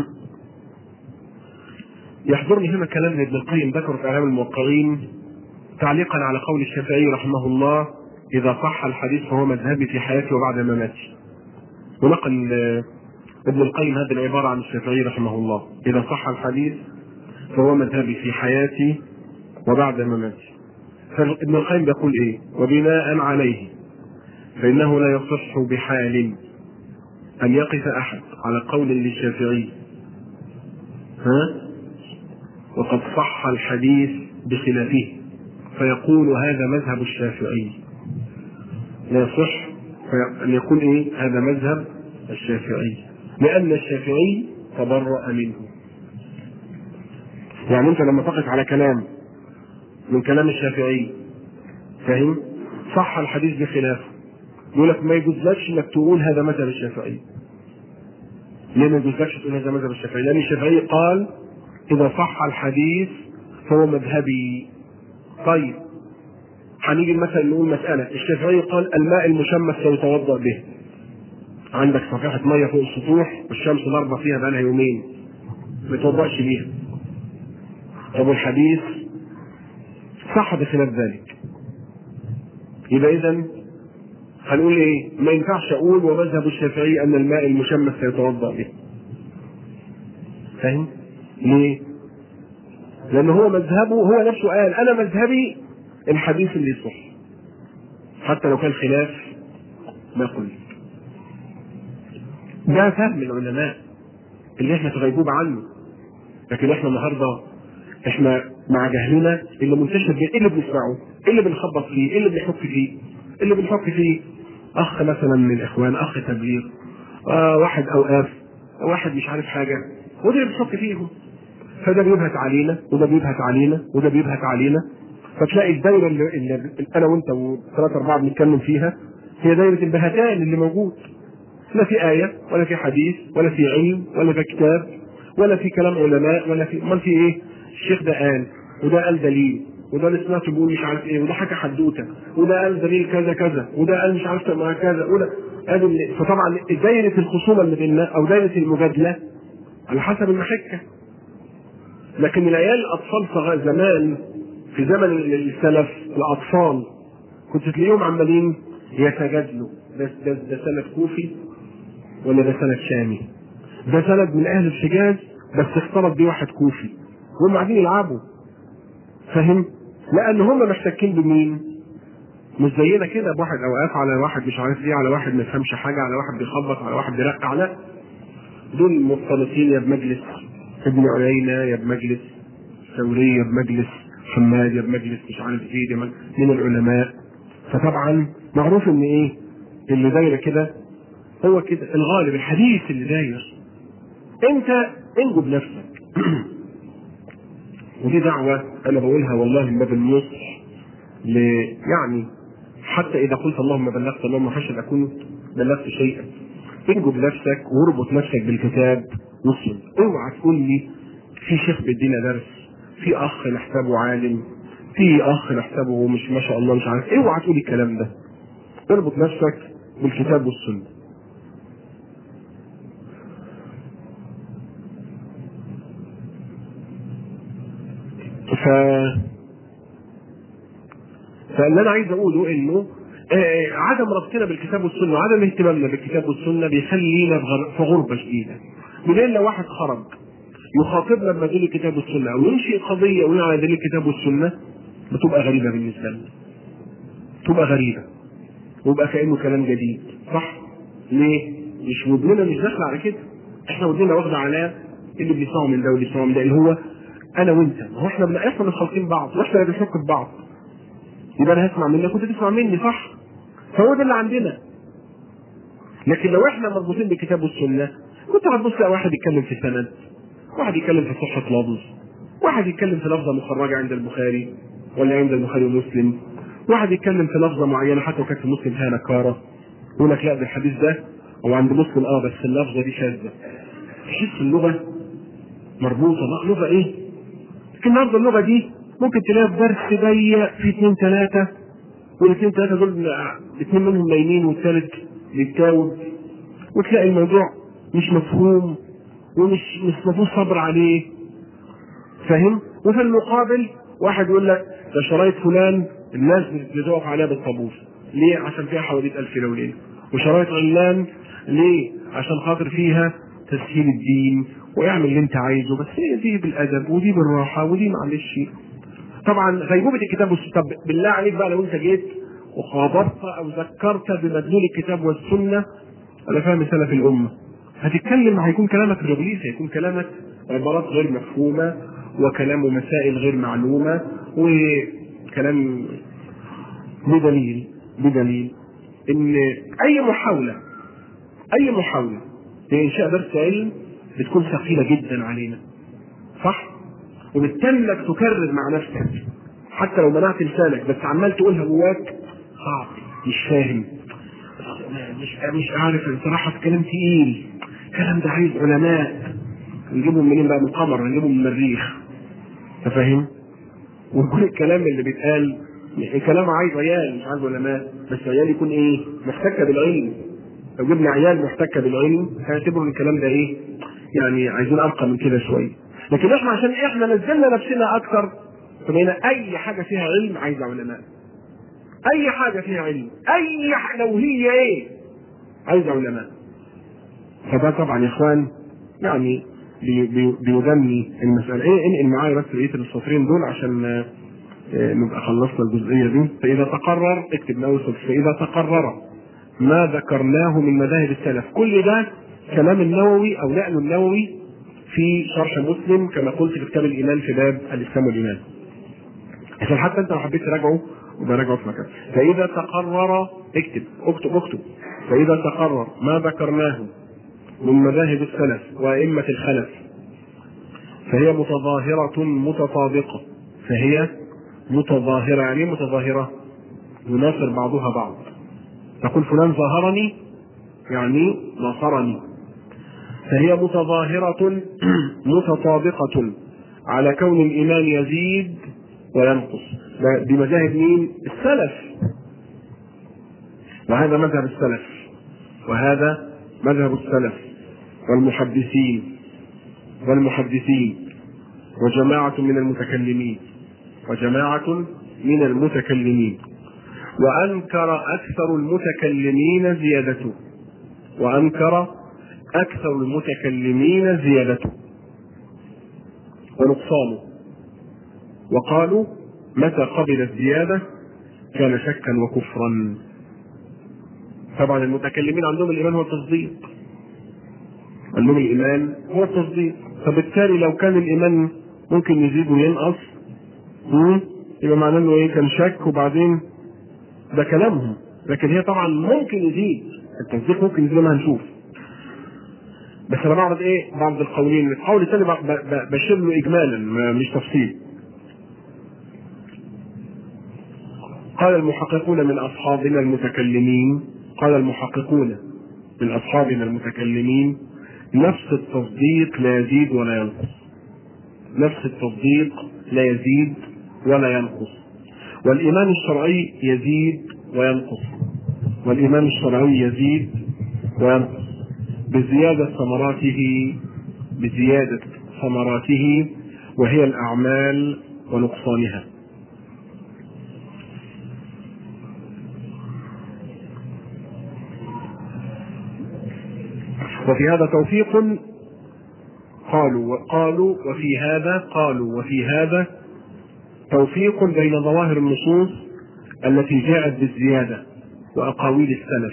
يحضرني هنا كلام ابن القيم ذكر في اعلام الموقعين تعليقا على قول الشافعي رحمه الله: اذا صح الحديث فهو مذهبي في حياتي وبعد مماتي. ونقل ابن القيم هذه العباره عن الشافعي رحمه الله: اذا صح الحديث فهو مذهبي في حياتي وبعد مماتي. فابن القيم يقول ايه؟ وبناء عليه فانه لا يصح بحال ان يقف احد على قول للشافعي ها وقد صح الحديث بخلافه فيقول هذا مذهب الشافعي. لا يصح ان يكون ايه؟ هذا مذهب الشافعي، لان الشافعي تبرأ منه. يعني انت لما تقف على كلام من كلام الشافعي، فاهم؟ صح الحديث بخلافه، يقول لك ما يجوزلكش انك تقول هذا مذهب الشافعي. ليه ما يجوزلكش تقول هذا مذهب الشافعي؟ لان الشافعي قال اذا صح الحديث فهو مذهبي. طيب هنيجي مثلا نقول مسألة، الشافعي قال الماء المشمس سيتوضأ به. عندك صفيحة مية فوق السطوح والشمس ضاربة فيها بقالها يومين ما يتوضأش بيها. طب الحديث صح بخلاف ذلك، يبقى إذا هنقول إيه؟ ما ينفعش أقول ومذهب الشافعي أن الماء المشمس سيتوضأ به. فاهم؟ ليه؟ لأن هو مذهبه، هو نفسه قال أنا مذهبي الحديث اللي يصح حتى لو كان خلاف ما قلت. ده فهم العلماء اللي احنا في غيبوبة عنه. لكن احنا النهارده احنا مع جهلنا اللي منتشر بيه، ايه اللي بنسمعه؟ ايه اللي بنخبط فيه؟ ايه اللي بنحك فيه؟ اللي بنحك فيه اخ مثلا من الاخوان، اخ تبليغ، آه واحد اوقاف، واحد مش عارف حاجه، وده اللي بنحك فيهم. فده بيبهت علينا وده بيبهت علينا وده بيبهت علينا، فتلاقي الدايره اللي, اللي انا وانت وثلاثه اربعه بنتكلم فيها هي دايره البهتان اللي موجود. لا في آية ولا في حديث ولا في علم ولا في كتاب ولا في كلام علماء ولا في امال في ايه؟ الشيخ ده قال وده قال دليل وده اللي سمعته بيقول مش عارف ايه وده حكى حدوته وده قال دليل كذا كذا وده قال مش عارف مع كذا وده قال. فطبعا دايرة الخصومة اللي بيننا او دايرة المجادلة على حسب المحكة. لكن العيال الاطفال صغار زمان في زمن السلف الاطفال كنت تلاقيهم عمالين يتجادلوا، ده, ده, ده سند كوفي ولا ده سند شامي، ده سند من اهل الحجاز بس اختلط بيه واحد كوفي، وهم قاعدين يلعبوا. فاهم؟ لان هم محتكين بمين؟ مش زينا كده بواحد اوقات على واحد مش عارف ايه، على واحد ما يفهمش حاجه، على واحد بيخبط، على واحد بيرقع. لا، دول مختلطين، يا بمجلس ابن عيينه، يا بمجلس ثوري، يا بمجلس حماد، يا بمجلس مش عارف ايه من العلماء. فطبعا معروف ان ايه اللي دايره كده هو كده الغالب، الحديث اللي داير. انت انجو بنفسك. ودي دعوه انا بقولها والله ما بالنصح، يعني حتى اذا قلت اللهم بلغت اللهم حشد اكون بلغت شيئا. انجو بنفسك واربط نفسك بالكتاب والسنه. اوعى تقول لي في شيخ بيدينا درس، في اخ نحسبه عالم، في اخ نحسبه مش ما شاء الله مش عارف. اوعى تقول الكلام ده. اربط نفسك بالكتاب والسنه. ف فاللي انا عايز اقوله انه آه عدم ربطنا بالكتاب والسنه وعدم اهتمامنا بالكتاب والسنه بيخلينا في غربه شديده. بدليل لو واحد خرج يخاطبنا بمدلول الكتاب والسنه او ينشئ قضيه ويقول على دليل الكتاب والسنه، بتبقى غريبه بالنسبه لنا. تبقى غريبه ويبقى كانه كلام جديد، صح؟ ليه؟ مش ودننا مش داخله على كده. احنا ودننا واخده على اللي بيسمعوا من ده واللي بيسمعوا من ده، اللي هو انا وانت. هو احنا بن... احنا مش خالطين بعض واحنا بنشك في بعض. يبقى انا هسمع منك وانت تسمع مني، صح؟ فهو ده اللي عندنا. لكن لو احنا مربوطين بالكتاب والسنه كنت هتبص على واحد يتكلم في سند، واحد يتكلم في صحه لفظ، واحد يتكلم في لفظه مخرجه عند البخاري ولا عند البخاري ومسلم، واحد يتكلم في لفظه معينه حتى لو كانت في مسلم فيها نكاره، يقول لك لا ده الحديث ده هو عند مسلم اه بس اللفظه دي شاذه. تحس اللغه مربوطه بقى. لغه ايه؟ لكن النهارده اللغه دي ممكن تلاقي في درس ضيق في اثنين ثلاثه، والاثنين ثلاثه دول اثنين منهم نايمين والثالث بيتاوب، وتلاقي الموضوع مش مفهوم ومش مش مفهوم صبر عليه، فاهم؟ وفي المقابل واحد يقول لك ده شرايط فلان الناس بتقف عليها بالطابور، ليه؟ عشان فيها حواديت الف ليله. وشرايط علان ليه؟ عشان خاطر فيها تسهيل الدين، واعمل اللي انت عايزه، بس هي دي بالادب ودي بالراحه ودي معلش. طبعا غيبوبه الكتاب والسنه. طب بالله عليك بقى لو انت جيت وخاطبت او ذكرت بمدلول الكتاب والسنه، انا فاهم سلف الامه، هتتكلم هيكون كلامك رغليس، هيكون كلامك عبارات غير مفهومه وكلام ومسائل غير معلومه وكلام بدليل بدليل ان اي محاوله اي محاوله لانشاء درس علم بتكون ثقيله جدا علينا، صح؟ وبالتالي انك تكرر مع نفسك حتى لو منعت لسانك بس عمال تقولها جواك، صعب، مش فاهم، مش مش عارف الصراحه. الكلام تقيل، الكلام ده عايز علماء. نجيبهم منين بقى؟ من القمر، نجيبهم من المريخ، انت فاهم؟ وكل الكلام اللي بيتقال الكلام عايز عيال مش عايز علماء، بس عيال يكون ايه؟ محتكه بالعلم. لو جبنا عيال محتكه بالعلم هيعتبروا الكلام ده ايه؟ يعني عايزين ارقى من كده شويه. لكن احنا عشان احنا نزلنا نفسنا اكثر فبقينا اي حاجه فيها علم عايزه علماء. اي حاجه فيها علم، اي حاجه لو هي ايه عايزه علماء. فده طبعا يا اخوان يعني بي بي بيدمي المساله. ايه انقل معايا بس بقيه السطرين دول عشان نبقى خلصنا الجزئيه دي. فاذا تقرر اكتب نوصل. فاذا تقرر ما ذكرناه من مذاهب السلف، كل ده كلام النووي او نقل النووي في شرح مسلم كما قلت في كتاب الايمان في باب الاسلام والايمان، عشان حتى انت لو حبيت تراجعه وبراجعه في مكان. فاذا تقرر اكتب اكتب اكتب فاذا تقرر ما ذكرناه من مذاهب السلف وائمه الخلف فهي متظاهره متطابقه. فهي متظاهره، يعني متظاهره يناصر بعضها بعض. تقول فلان ظاهرني يعني ناصرني. فهي متظاهرة متطابقة على كون الإيمان يزيد وينقص. بمذاهب مين؟ السلف. وهذا مذهب السلف، وهذا مذهب السلف والمحدثين والمحدثين وجماعة من المتكلمين وجماعة من المتكلمين وأنكر أكثر المتكلمين زيادته وأنكر أكثر المتكلمين زيادته ونقصانه، وقالوا متى قبل الزيادة كان شكا وكفرا. طبعا المتكلمين عندهم الايمان هو التصديق، عندهم الايمان هو التصديق، فبالتالي لو كان الايمان ممكن يزيد وينقص يبقى معناه انه ايه؟ كان شك وبعدين ده كلامهم. لكن هي طبعا ممكن يزيد، التصديق ممكن يزيد ما هنشوف. بس انا بعرض ايه؟ بعض القولين، القول الثاني بشير له اجمالا مش تفصيل. قال المحققون من اصحابنا المتكلمين قال المحققون من اصحابنا المتكلمين نفس التصديق لا يزيد ولا ينقص، نفس التصديق لا يزيد ولا ينقص، والايمان الشرعي يزيد وينقص، والايمان الشرعي يزيد وينقص بزيادة ثمراته بزيادة ثمراته وهي الأعمال ونقصانها. وفي هذا توفيق قالوا وقالوا وفي هذا قالوا وفي هذا توفيق بين ظواهر النصوص التي جاءت بالزيادة وأقاويل السلف،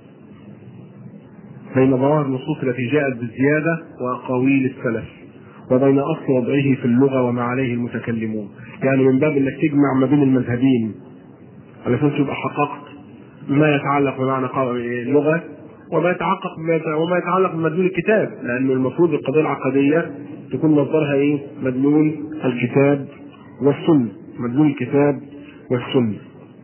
بين ظواهر النصوص التي جاءت بالزيادة وأقاويل السلف، وبين أصل وضعه في اللغة وما عليه المتكلمون. يعني من باب أنك تجمع ما بين المذهبين على أساس تبقى حققت ما يتعلق بمعنى اللغة وما يتعلق وما يتعلق بمدلول الكتاب، لأنه المفروض القضية العقدية تكون مصدرها إيه؟ مدلول الكتاب والسنة، مدلول الكتاب والسنة.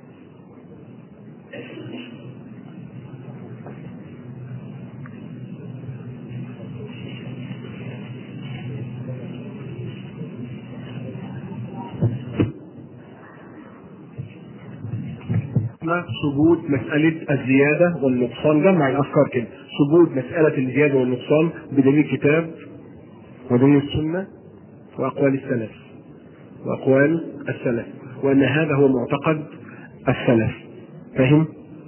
ثبوت مسألة الزيادة والنقصان، جمع الأفكار كده، ثبوت مسألة الزيادة والنقصان بدليل الكتاب ودليل السنة وأقوال السلف وأقوال السلف، وأن هذا هو معتقد السلف. فهم؟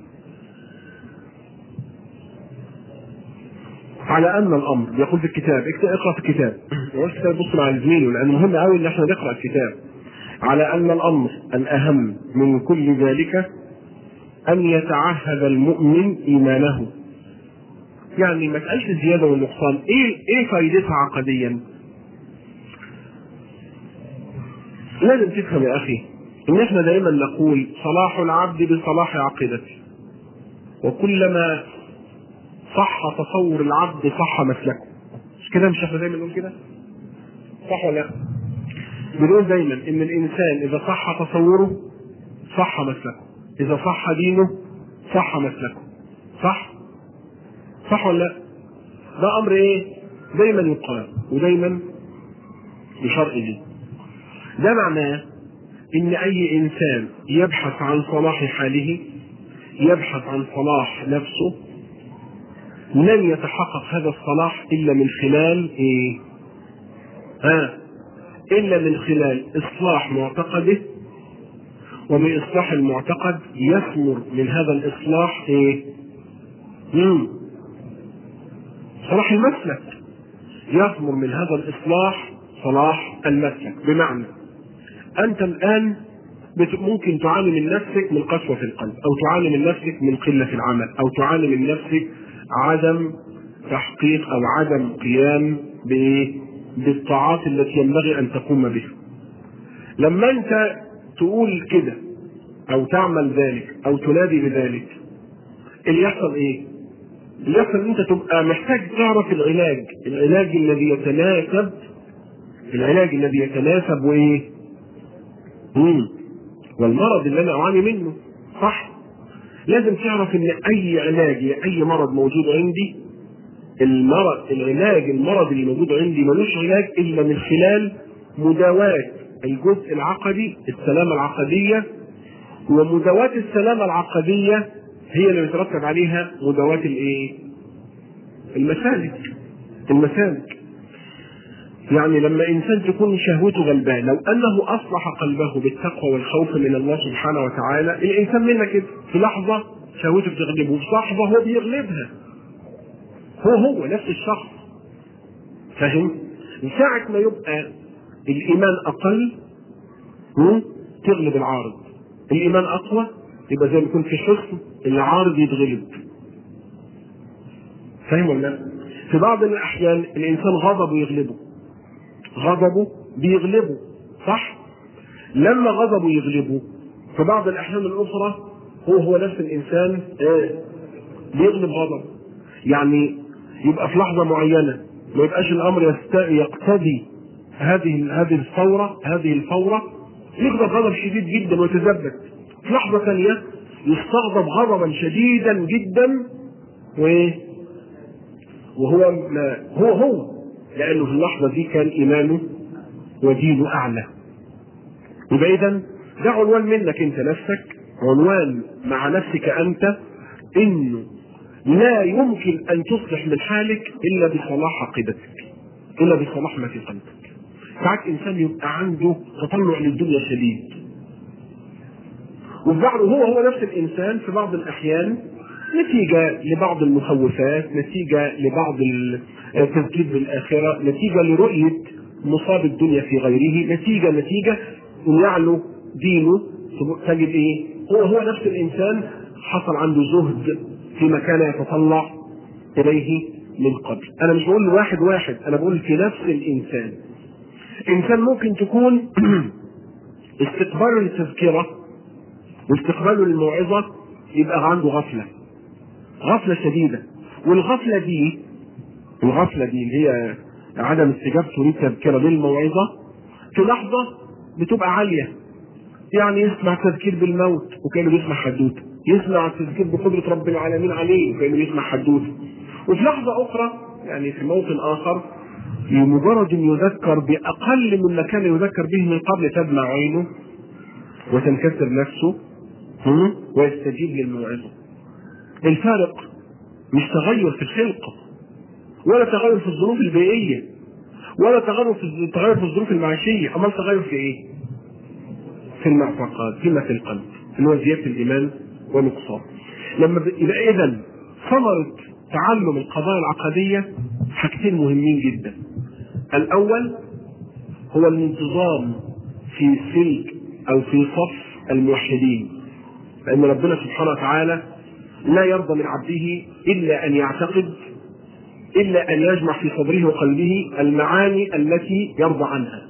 على أن الأمر يقول في الكتاب، اقرأ في الكتاب، وقلت الكتاب بص مع زميله لأنه مهم قوي إن احنا نقرأ الكتاب. على أن الأمر الأهم من كل ذلك أن يتعهد المؤمن إيمانه. يعني مسألة الزيادة والنقصان إيه إيه فائدتها عقديا؟ لازم تفهم يا أخي إن إحنا دائما نقول صلاح العبد بصلاح عقيدته، وكلما صح تصور العبد صح مسلكه. مش كده؟ مش إحنا دايما نقول كده؟ صح ولا لا؟ بنقول دايما إن الإنسان إذا صح تصوره صح مسلكه، إذا صح دينه صح مسلكه. صح؟ صح ولا لا؟ ده أمر إيه؟ دايما يقال ودايما يشار إليه. ده معناه إن أي إنسان يبحث عن صلاح حاله، يبحث عن صلاح نفسه، لن يتحقق هذا الصلاح إلا من خلال إيه؟ ها؟ إلا من خلال إصلاح معتقده، وبإصلاح المعتقد يثمر من هذا الإصلاح إيه؟ مم. صلاح المسلك، يثمر من هذا الإصلاح صلاح المسلك. بمعنى أنت الآن ممكن تعاني من نفسك من قسوة في القلب، أو تعاني من نفسك من قلة في العمل، أو تعاني من نفسك عدم تحقيق أو عدم قيام بالطاعات التي ينبغي أن تقوم بها. لما أنت تقول كده أو تعمل ذلك أو تنادي بذلك، اللي يحصل إيه؟ اللي يحصل إن أنت تبقى محتاج تعرف العلاج، العلاج الذي يتناسب العلاج الذي يتناسب وإيه؟ مم. والمرض اللي أنا أعاني منه. صح؟ لازم تعرف إن أي علاج لأي مرض موجود عندي، المرض العلاج المرض اللي موجود عندي ملوش علاج إلا من خلال مداواة الجزء العقدي، السلامة العقدية، ومداواة السلامة العقدية هي اللي يترتب عليها مداواة الايه؟ المسالك. المسالك يعني لما انسان تكون شهوته غلبان، لو انه اصلح قلبه بالتقوى والخوف من الله سبحانه وتعالى، الانسان منا كده في لحظة شهوته بتغلبه، في لحظة هو بيغلبها، هو هو نفس الشخص. فاهم؟ من ساعة ما يبقى الايمان اقل تغلب العارض، الايمان اقوى، يبقى زي ما يكون في حسن العارض يتغلب. فاهم ولا لا؟ في بعض الاحيان الانسان غضبه يغلبه، غضبه بيغلبه، صح؟ لما غضبه يغلبه في بعض الاحيان الاخرى هو هو نفس الانسان ايه بيغلب غضبه. يعني يبقى في لحظه معينه ما يبقاش الامر يست... يقتضي هذه هذه الثوره هذه الفوره، يغضب غضب شديد جدا ويتثبت. في لحظه ثانيه يستغضب غضبا شديدا جدا و... وهو ما هو هو لانه في اللحظه دي كان ايمانه ودينه اعلى. يبقى اذا ده عنوان منك انت نفسك، عنوان مع نفسك انت، انه لا يمكن ان تصلح من حالك الا بصلاح عقيدتك، الا بصلاح ما في قلبك. ساعات انسان يبقى عنده تطلع للدنيا شديد، وبعض هو هو نفس الانسان في بعض الاحيان نتيجه لبعض المخوفات، نتيجه لبعض التذكير بالاخره، نتيجه لرؤيه مصاب الدنيا في غيره، نتيجه نتيجه ان يعلو دينه تجد ايه؟ هو هو نفس الانسان حصل عنده زهد فيما كان يتطلع اليه من قبل. انا مش بقول واحد واحد، انا بقول في نفس الانسان. انسان ممكن تكون استقباله للتذكره واستقباله للموعظه يبقى عنده غفله، غفله شديده، والغفله دي الغفله دي اللي هي عدم استجابته للتذكره للموعظه في لحظه بتبقى عاليه. يعني يسمع تذكير بالموت وكانه بيسمع حدوته، يسمع تذكير بقدره رب العالمين عليه وكانه بيسمع حدوته، وفي لحظه اخرى يعني في موطن اخر بمجرد ان يذكر باقل مما كان يذكر به من قبل تدمع عينه وتنكسر نفسه ويستجيب للموعظه. الفارق مش تغير في الخلقه، ولا تغير في الظروف البيئيه، ولا تغير في تغير في الظروف المعيشيه، امال تغير في ايه؟ في المعتقد، فيما في القلب، اللي هو زياده الايمان ونقصانه. لما يبقى اذا ثمره تعلم القضايا العقديه حاجتين مهمين جدا. الاول هو الانتظام في سلك او في صف الموحدين، لان ربنا سبحانه وتعالى لا يرضى من عبده الا ان يعتقد، الا ان يجمع في صدره وقلبه المعاني التي يرضى عنها.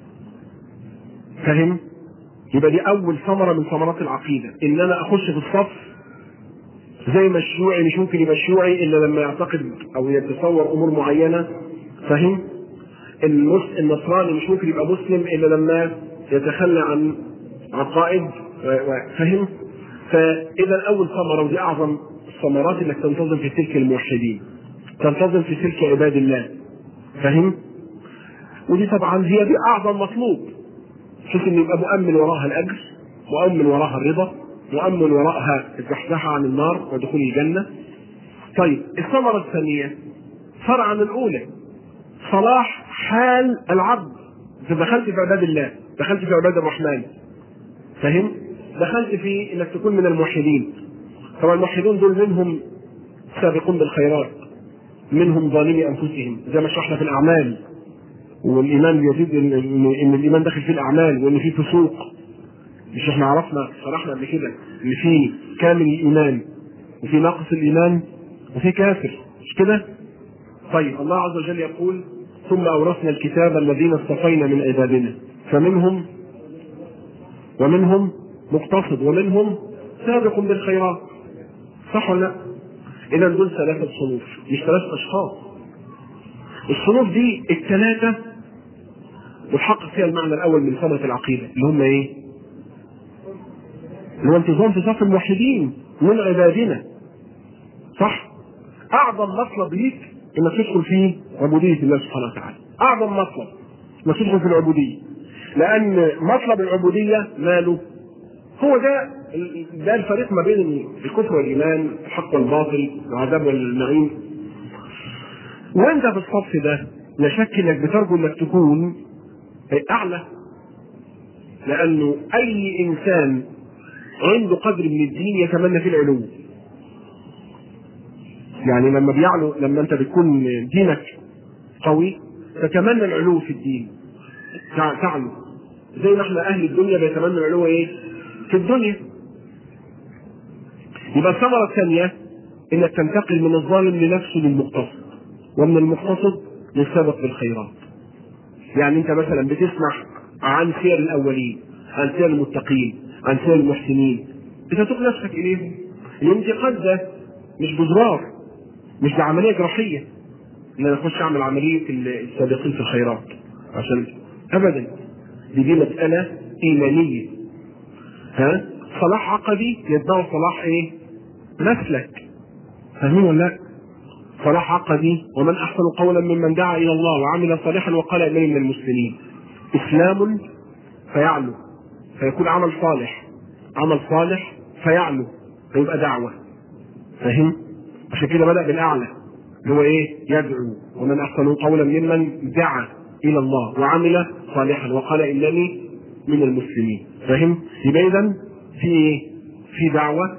فهم؟ يبقى دي اول ثمره من ثمرات العقيده، ان انا اخش في الصف زي ما الشيوعي مش ممكن يبقى شيوعي الا لما يعتقد او يتصور امور معينه. فهم؟ النصراني مش ممكن يبقى مسلم الا لما يتخلى عن عقائد. فهم؟ فاذا اول ثمره ودي اعظم الثمرات انك تنتظم في سلك الموحدين، تنتظم في سلك عباد الله. فهم؟ ودي طبعا هي دي اعظم مطلوب، شوف ان يبقى مؤمن وراها الاجر، مؤمن وراها الرضا، مؤمن وراها الزحزحه عن النار ودخول الجنه. طيب الثمره الثانيه فرع عن الاولى، صلاح حال العبد. انت دخلت في عباد الله، دخلت في عباد الرحمن. فهم؟ دخلت في انك تكون من الموحدين. طبعا الموحدون دول منهم سابقون بالخيرات، منهم ظالمي انفسهم زي ما شرحنا في الاعمال، والايمان يزيد ان الايمان داخل في الاعمال وان في فسوق. مش احنا عرفنا شرحنا قبل كده ان في كامل الايمان وفي ناقص الايمان وفي كافر، مش كده؟ طيب الله عز وجل يقول ثم اورثنا الكتاب الذين اصطفينا من عبادنا فمنهم ومنهم مقتصد ومنهم سابق بالخيرات. صح ولا لا؟ اذا دول ثلاثه صنوف مش ثلاث اشخاص. الصنوف دي الثلاثه وتحقق فيها المعنى الاول من ثمره العقيده اللي هم ايه؟ اللي هو انتظام في صف الموحدين من عبادنا. صح؟ اعظم مطلب ليك انك تدخل في عبوديه الله سبحانه وتعالى، اعظم مطلب انك تدخل في العبوديه، لان مطلب العبوديه ماله؟ هو ده ده الفريق ما بين الكفر والايمان، الحق والباطل، العذاب والنعيم. وانت في الصف ده لا شك انك بترجو انك تكون اعلى، لانه اي انسان عنده قدر من الدين يتمنى فيه العلو. يعني لما بيعلو، لما انت بتكون دينك قوي تتمنى العلو في الدين، تعلو زي ما احنا اهل الدنيا بيتمنى العلو ايه؟ في الدنيا. يبقى الثمرة الثانية انك تنتقل من الظالم لنفسه للمقتصد، ومن المقتصد للسابق بالخيرات. يعني انت مثلا بتسمع عن سير الاولين، عن سير المتقين، عن سير المحسنين، بتتوق نفسك اليهم. الانتقاد ده مش بزرار، مش بعمليه جراحيه ان انا اخش اعمل عمليه السابقين في الخيرات عشان ابدا. دي دي مساله ايمانيه. ها صلاح عقدي يتبعه صلاح ايه؟ مسلك. فاهمين ولا لا؟ صلاح عقدي، ومن احسن قولا ممن دعا الى الله وعمل صالحا وقال انني من المسلمين. اسلام فيعلو فيكون عمل صالح، عمل صالح فيعلو فيبقى دعوه. فاهم؟ عشان كده بدأ بالاعلى اللي هو ايه؟ يدعو. ومن احسن قولا ممن دعا الى الله وعمل صالحا وقال انني من المسلمين. فاهم؟ يبقى اذا في ايه؟ في دعوه،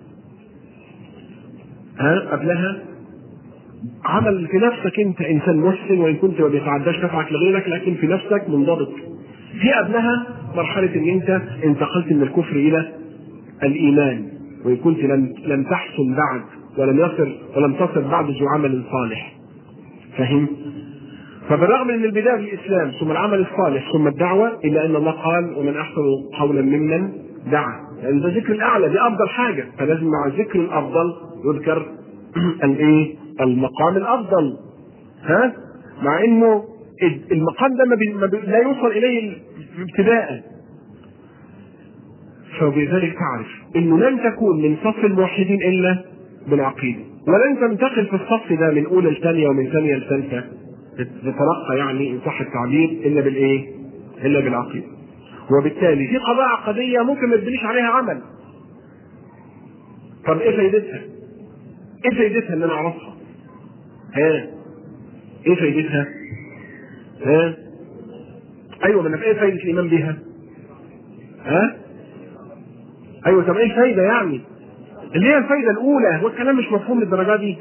ها قبلها عمل في نفسك انت انسان محسن، وان كنت ما بيتعداش نفعك لغيرك لكن في نفسك منضبط. في قبلها مرحله ان انت انتقلت من الكفر الى الايمان، وان كنت لم لم تحسن بعد ولم يصل ولم تصل بعد ذو عمل صالح. فهم؟ فبالرغم من البدايه بالاسلام ثم العمل الصالح ثم الدعوه، الا ان الله قال ومن احسن قولا ممن دعا، يعني ده ذكر الاعلى، دي افضل حاجه، فلازم مع الذكر الافضل يذكر الايه؟ المقام الافضل. ها؟ مع انه المقام ده ما بي... ما بي... لا يوصل اليه ابتداء. فبذلك تعرف انه لن تكون من صف الموحدين الا بالعقيده، ولن تنتقل في الصف ده من اولى لثانيه ومن ثانيه لثالثه تترقى يعني ان صح التعبير الا بالايه؟ الا بالعقيده. وبالتالي في قضايا عقديه ممكن ما تبنيش عليها عمل. طب ايه فايدتها؟ ايه فايدتها ان انا اعرفها؟ ها؟ ايه فايدتها؟ ها؟ ايوه، من ايه فايده الايمان بها؟ ها؟ ايوه، طب ايه الفايده يعني؟ اللي هي الفايده الاولى، هو الكلام مش مفهوم للدرجه دي؟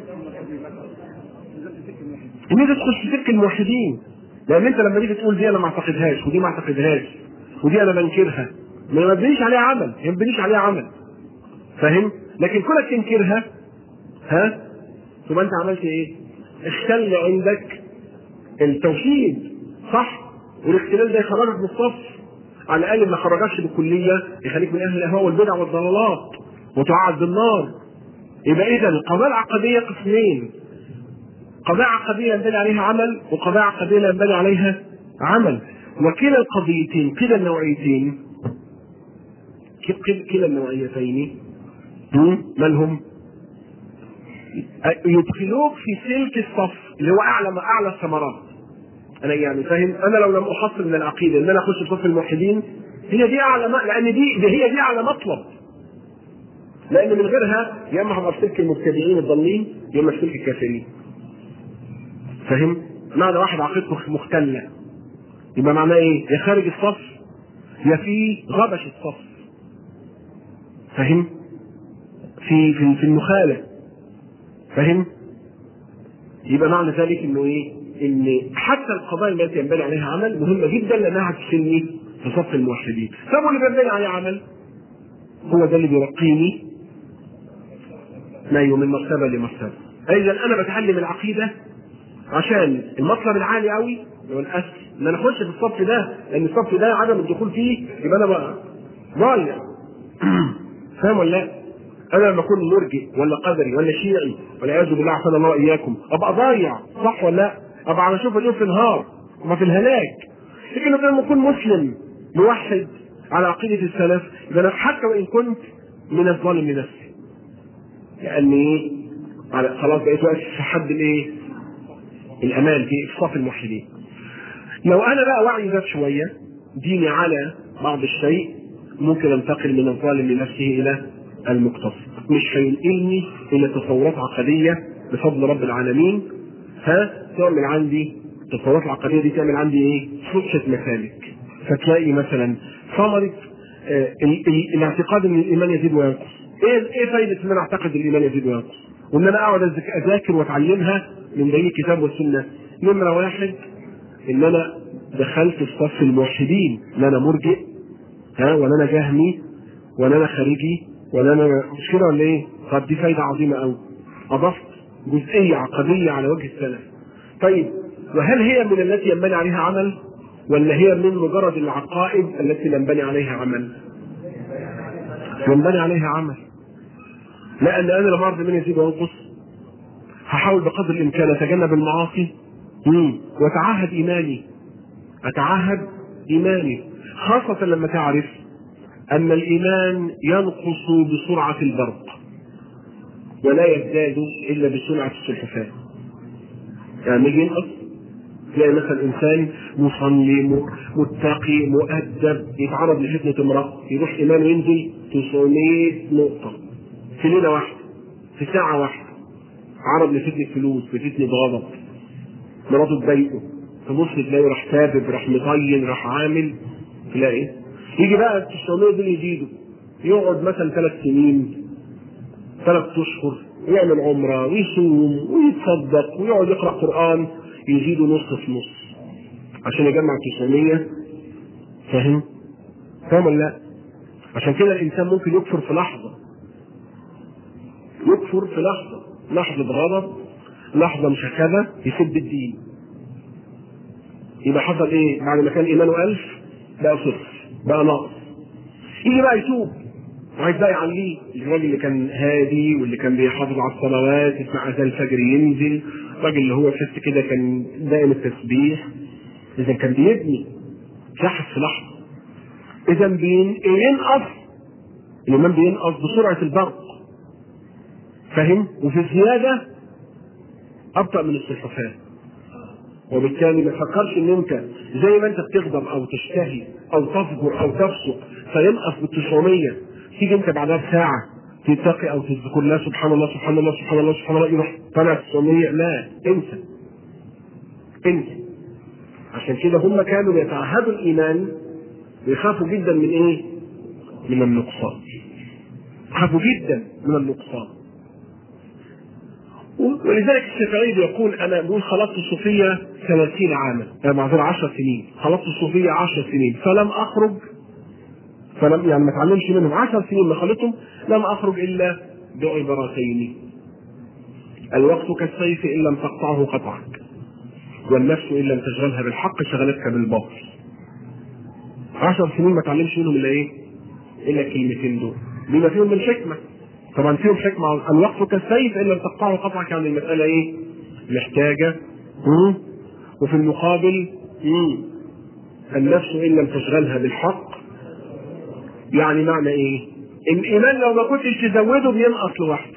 ان انت تخش في سكه الموحدين، لان انت لما تيجي تقول دي انا ما اعتقدهاش ودي ما اعتقدهاش ودي انا بنكرها، ما مبنيش عليها عمل، ما مبنيش عليها عمل. فاهم؟ لكن كونك تنكرها، ها؟ ثم انت عملت ايه؟ اختل عندك التوحيد، صح؟ والاختلال ده يخرجك من الصف، على الاقل ما خرجكش بالكليه، يخليك من اهل الاهواء والبدع والضلالات وتعاد بالنار. يبقى اذا القضايا العقديه قسمين: قضايا عقديه ينبني عليها عمل، وقضايا عقديه لا ينبني عليها عمل. وكلا القضيتين، كلا النوعيتين، كلا النوعيتين من هم؟ يدخلوك في سلك الصف اللي هو اعلى اعلى الثمرات. انا يعني فاهم، انا لو لم احصل من العقيده ان انا اخش في صف الموحدين، هي دي اعلى، لان دي, دي هي دي اعلى مطلب. لان من غيرها يا اما هبقى في سلك المبتدعين الضالين يا اما في سلك الكافرين. فاهم؟ معنى واحد عقيدته مختله يبقى معناه ايه؟ يا خارج الصف يا في غبش الصف. فاهم؟ في في في المخالة. فاهم؟ يبقى معنى ذلك انه ايه؟ ان حتى القضايا التي ينبني عليها عمل مهمه جدا لانها هتشيلني في صف الموحدين. طب واللي بينبني عليه عمل هو ده اللي بيرقيني ما من مرتبه لمرتبه. اذا انا بتعلم العقيده عشان المطلب العالي قوي اللي هو الاصل ان انا اخش في الصف ده، لان الصف ده عدم الدخول فيه يبقى انا بقى ضايع. فاهم ولا لا؟ انا لما اكون مرجئ ولا قدري ولا شيعي والعياذ بالله عافانا الله واياكم ابقى ضايع، صح ولا لا؟ ابقى على شوف اليوم في النهار وما في الهلاك. لكن لما اكون مسلم موحد على عقيده السلف يبقى انا حتى وان كنت من الظالم لنفسي، لاني على خلاص بقيت واقف في حد الايه؟ الامان في صف الموحدين. لو انا بقى وعي ذات شويه ديني على بعض الشيء ممكن انتقل من الظالم لنفسه الى المقتصد، مش هينقلني الى تصورات عقديه بفضل رب العالمين. ها تعمل عندي التصورات العقديه دي، تعمل عندي ايه؟ فتحه مسالك. فتلاقي مثلا ثمره آه الاعتقاد ان الايمان يزيد وينقص. ايه ايه فايده ان انا اعتقد ان الايمان يزيد وينقص وان انا اقعد اذاكر واتعلمها من بين الكتاب والسنه؟ نمره واحد ان انا دخلت في صف الموحدين، لا انا مرجئ ها ولا انا جهمي ولا انا خارجي ولا انا مش كده ولا ايه؟ طب دي فايده عظيمه قوي. اضفت جزئيه عقديه على وجه السلف. طيب وهل هي من التي ينبني عليها عمل ولا هي من مجرد العقائد التي ينبني عليها عمل؟ ينبني عليها عمل. لان انا لما ارضي من يزيد وينقص هحاول بقدر الامكان اتجنب المعاصي واتعهد ايماني اتعهد ايماني، خاصه لما تعرف ان الايمان ينقص بسرعه البرق ولا يزداد الا بسرعه السلحفاه. يعني يجي ينقص تلاقي مثلا انسان مصلي متقي مؤدب يتعرض لفتنه امراه يروح ايمانه ينزل تسعمية نقطه في ليله واحده في ساعه واحده. عرض لفتنه فلوس لفتنه غضب مراته تضايقه تبص تلاقيه راح تابب راح مطين راح عامل تلاقي يجي بقى ال تسعمية دول يزيدوا يقعد مثلا ثلاث سنين ثلاث اشهر ويعمل عمره ويصوم ويتصدق ويقعد يقرا قران يزيدوا نص في نص عشان يجمع تسعمية. فاهم؟ فاهم ولا لا؟ عشان كده الانسان ممكن يكفر في لحظه يكفر في لحظه لحظه غضب لحظه مشكله يسب الدين. يبقى حصل ايه؟ بعد ما كان ايمانه ألف بقى صفر بقى ناقص. يجي بقى يتوب وعايز بقى يعليه الراجل اللي كان هادي واللي كان بيحافظ على الصلوات يسمع اذان الفجر ينزل، الراجل اللي هو تحس كده كان دائم التسبيح، اذا كان بيبني شحذ في لحظه. اذا بينقص الايمان بينقص بسرعه البرق. فاهم؟ وفي الزياده ابطا من السلحفاه. وبالتالي ما تفكرش ان انت زي ما انت بتغضب او تشتهي او تفجر او تفسق فينقص بالتسعمية تيجي انت بعدها بساعه تتقي او تذكر الله سبحان الله سبحان الله سبحان الله سبحان الله يروح طلع تسعمية. لا انسى انسى. عشان كده هم كانوا يتعهدوا الايمان ويخافوا جدا من ايه؟ من النقصان. يخافوا جدا من النقصان. ولذلك الشافعي يقول انا بقول خلطت الصوفيه ثلاثين عاما يعني معذره عشر سنين خلطت الصوفيه عشر سنين فلم اخرج فلم يعني ما اتعلمش منهم عشر سنين ما خلطتهم لم اخرج الا بعبارتين: الوقت كالسيف ان لم تقطعه قطعك، والنفس ان لم تشغلها بالحق شغلتك بالباطل. عشر سنين ما اتعلمش منهم الا ايه؟ الا الكلمتين دول بما فيهم من حكمه. طبعا فيهم حكمه. الوقت كالسيف ان لم تقطعه قطعك يعني المساله ايه؟ محتاجه. مم. وفي المقابل مم. النفس ان لم تشغلها بالحق يعني معنى ايه؟ الايمان لو ما كنتش تزوده بينقص لوحده.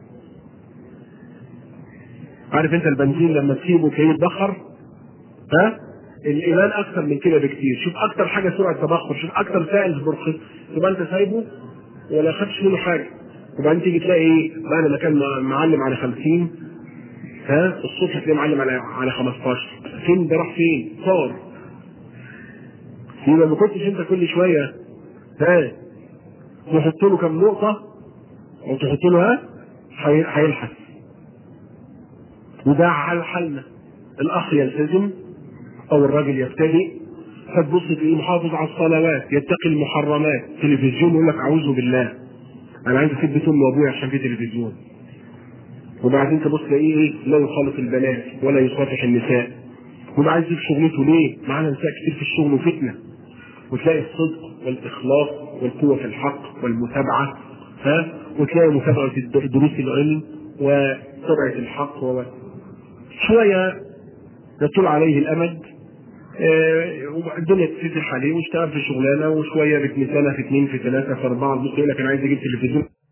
عارف انت البنزين لما تسيبه تلاقيه يتبخر؟ ها؟ الايمان اكثر من كده بكتير. شوف اكثر حاجه سرعه تبخر، شوف اكثر سائل برخص تبقى انت سايبه ولا خدش منه حاجه، وبعدين تيجي تلاقي ايه؟ بعد ما كان معلم على خمسين ها الصبح تلاقيه معلم على على خمستاشر. فين ده؟ راح فين؟ صار. يبقى ما كنتش انت كل شويه ها تحط له كم نقطه او تحط له ها هيلحس. وده على حالنا. الاخ يلتزم او الراجل يبتدئ فتبص تلاقيه محافظ على الصلوات يتقي المحرمات، تلفزيون يقول لك اعوذ بالله انا عايز اسيب بيت امي وابويا عشان في تلفزيون، وبعدين تبص تلاقيه ايه؟ لا يخالط البنات ولا يصافح النساء، وما عايز يسيب شغلته ليه؟ معانا نساء كتير في الشغل وفتنه. وتلاقي الصدق والاخلاص والقوه في الحق والمتابعه ها وتلاقي متابعه دروس العلم وسرعه الحق و شويه يطول عليه الامد آه الدنيا تفتح عليه واشتغل في شغلانه وشويه باتنين سنه في اثنين في ثلاثه في اربعه تبص يقول لك انا عايز اجيب تلفزيون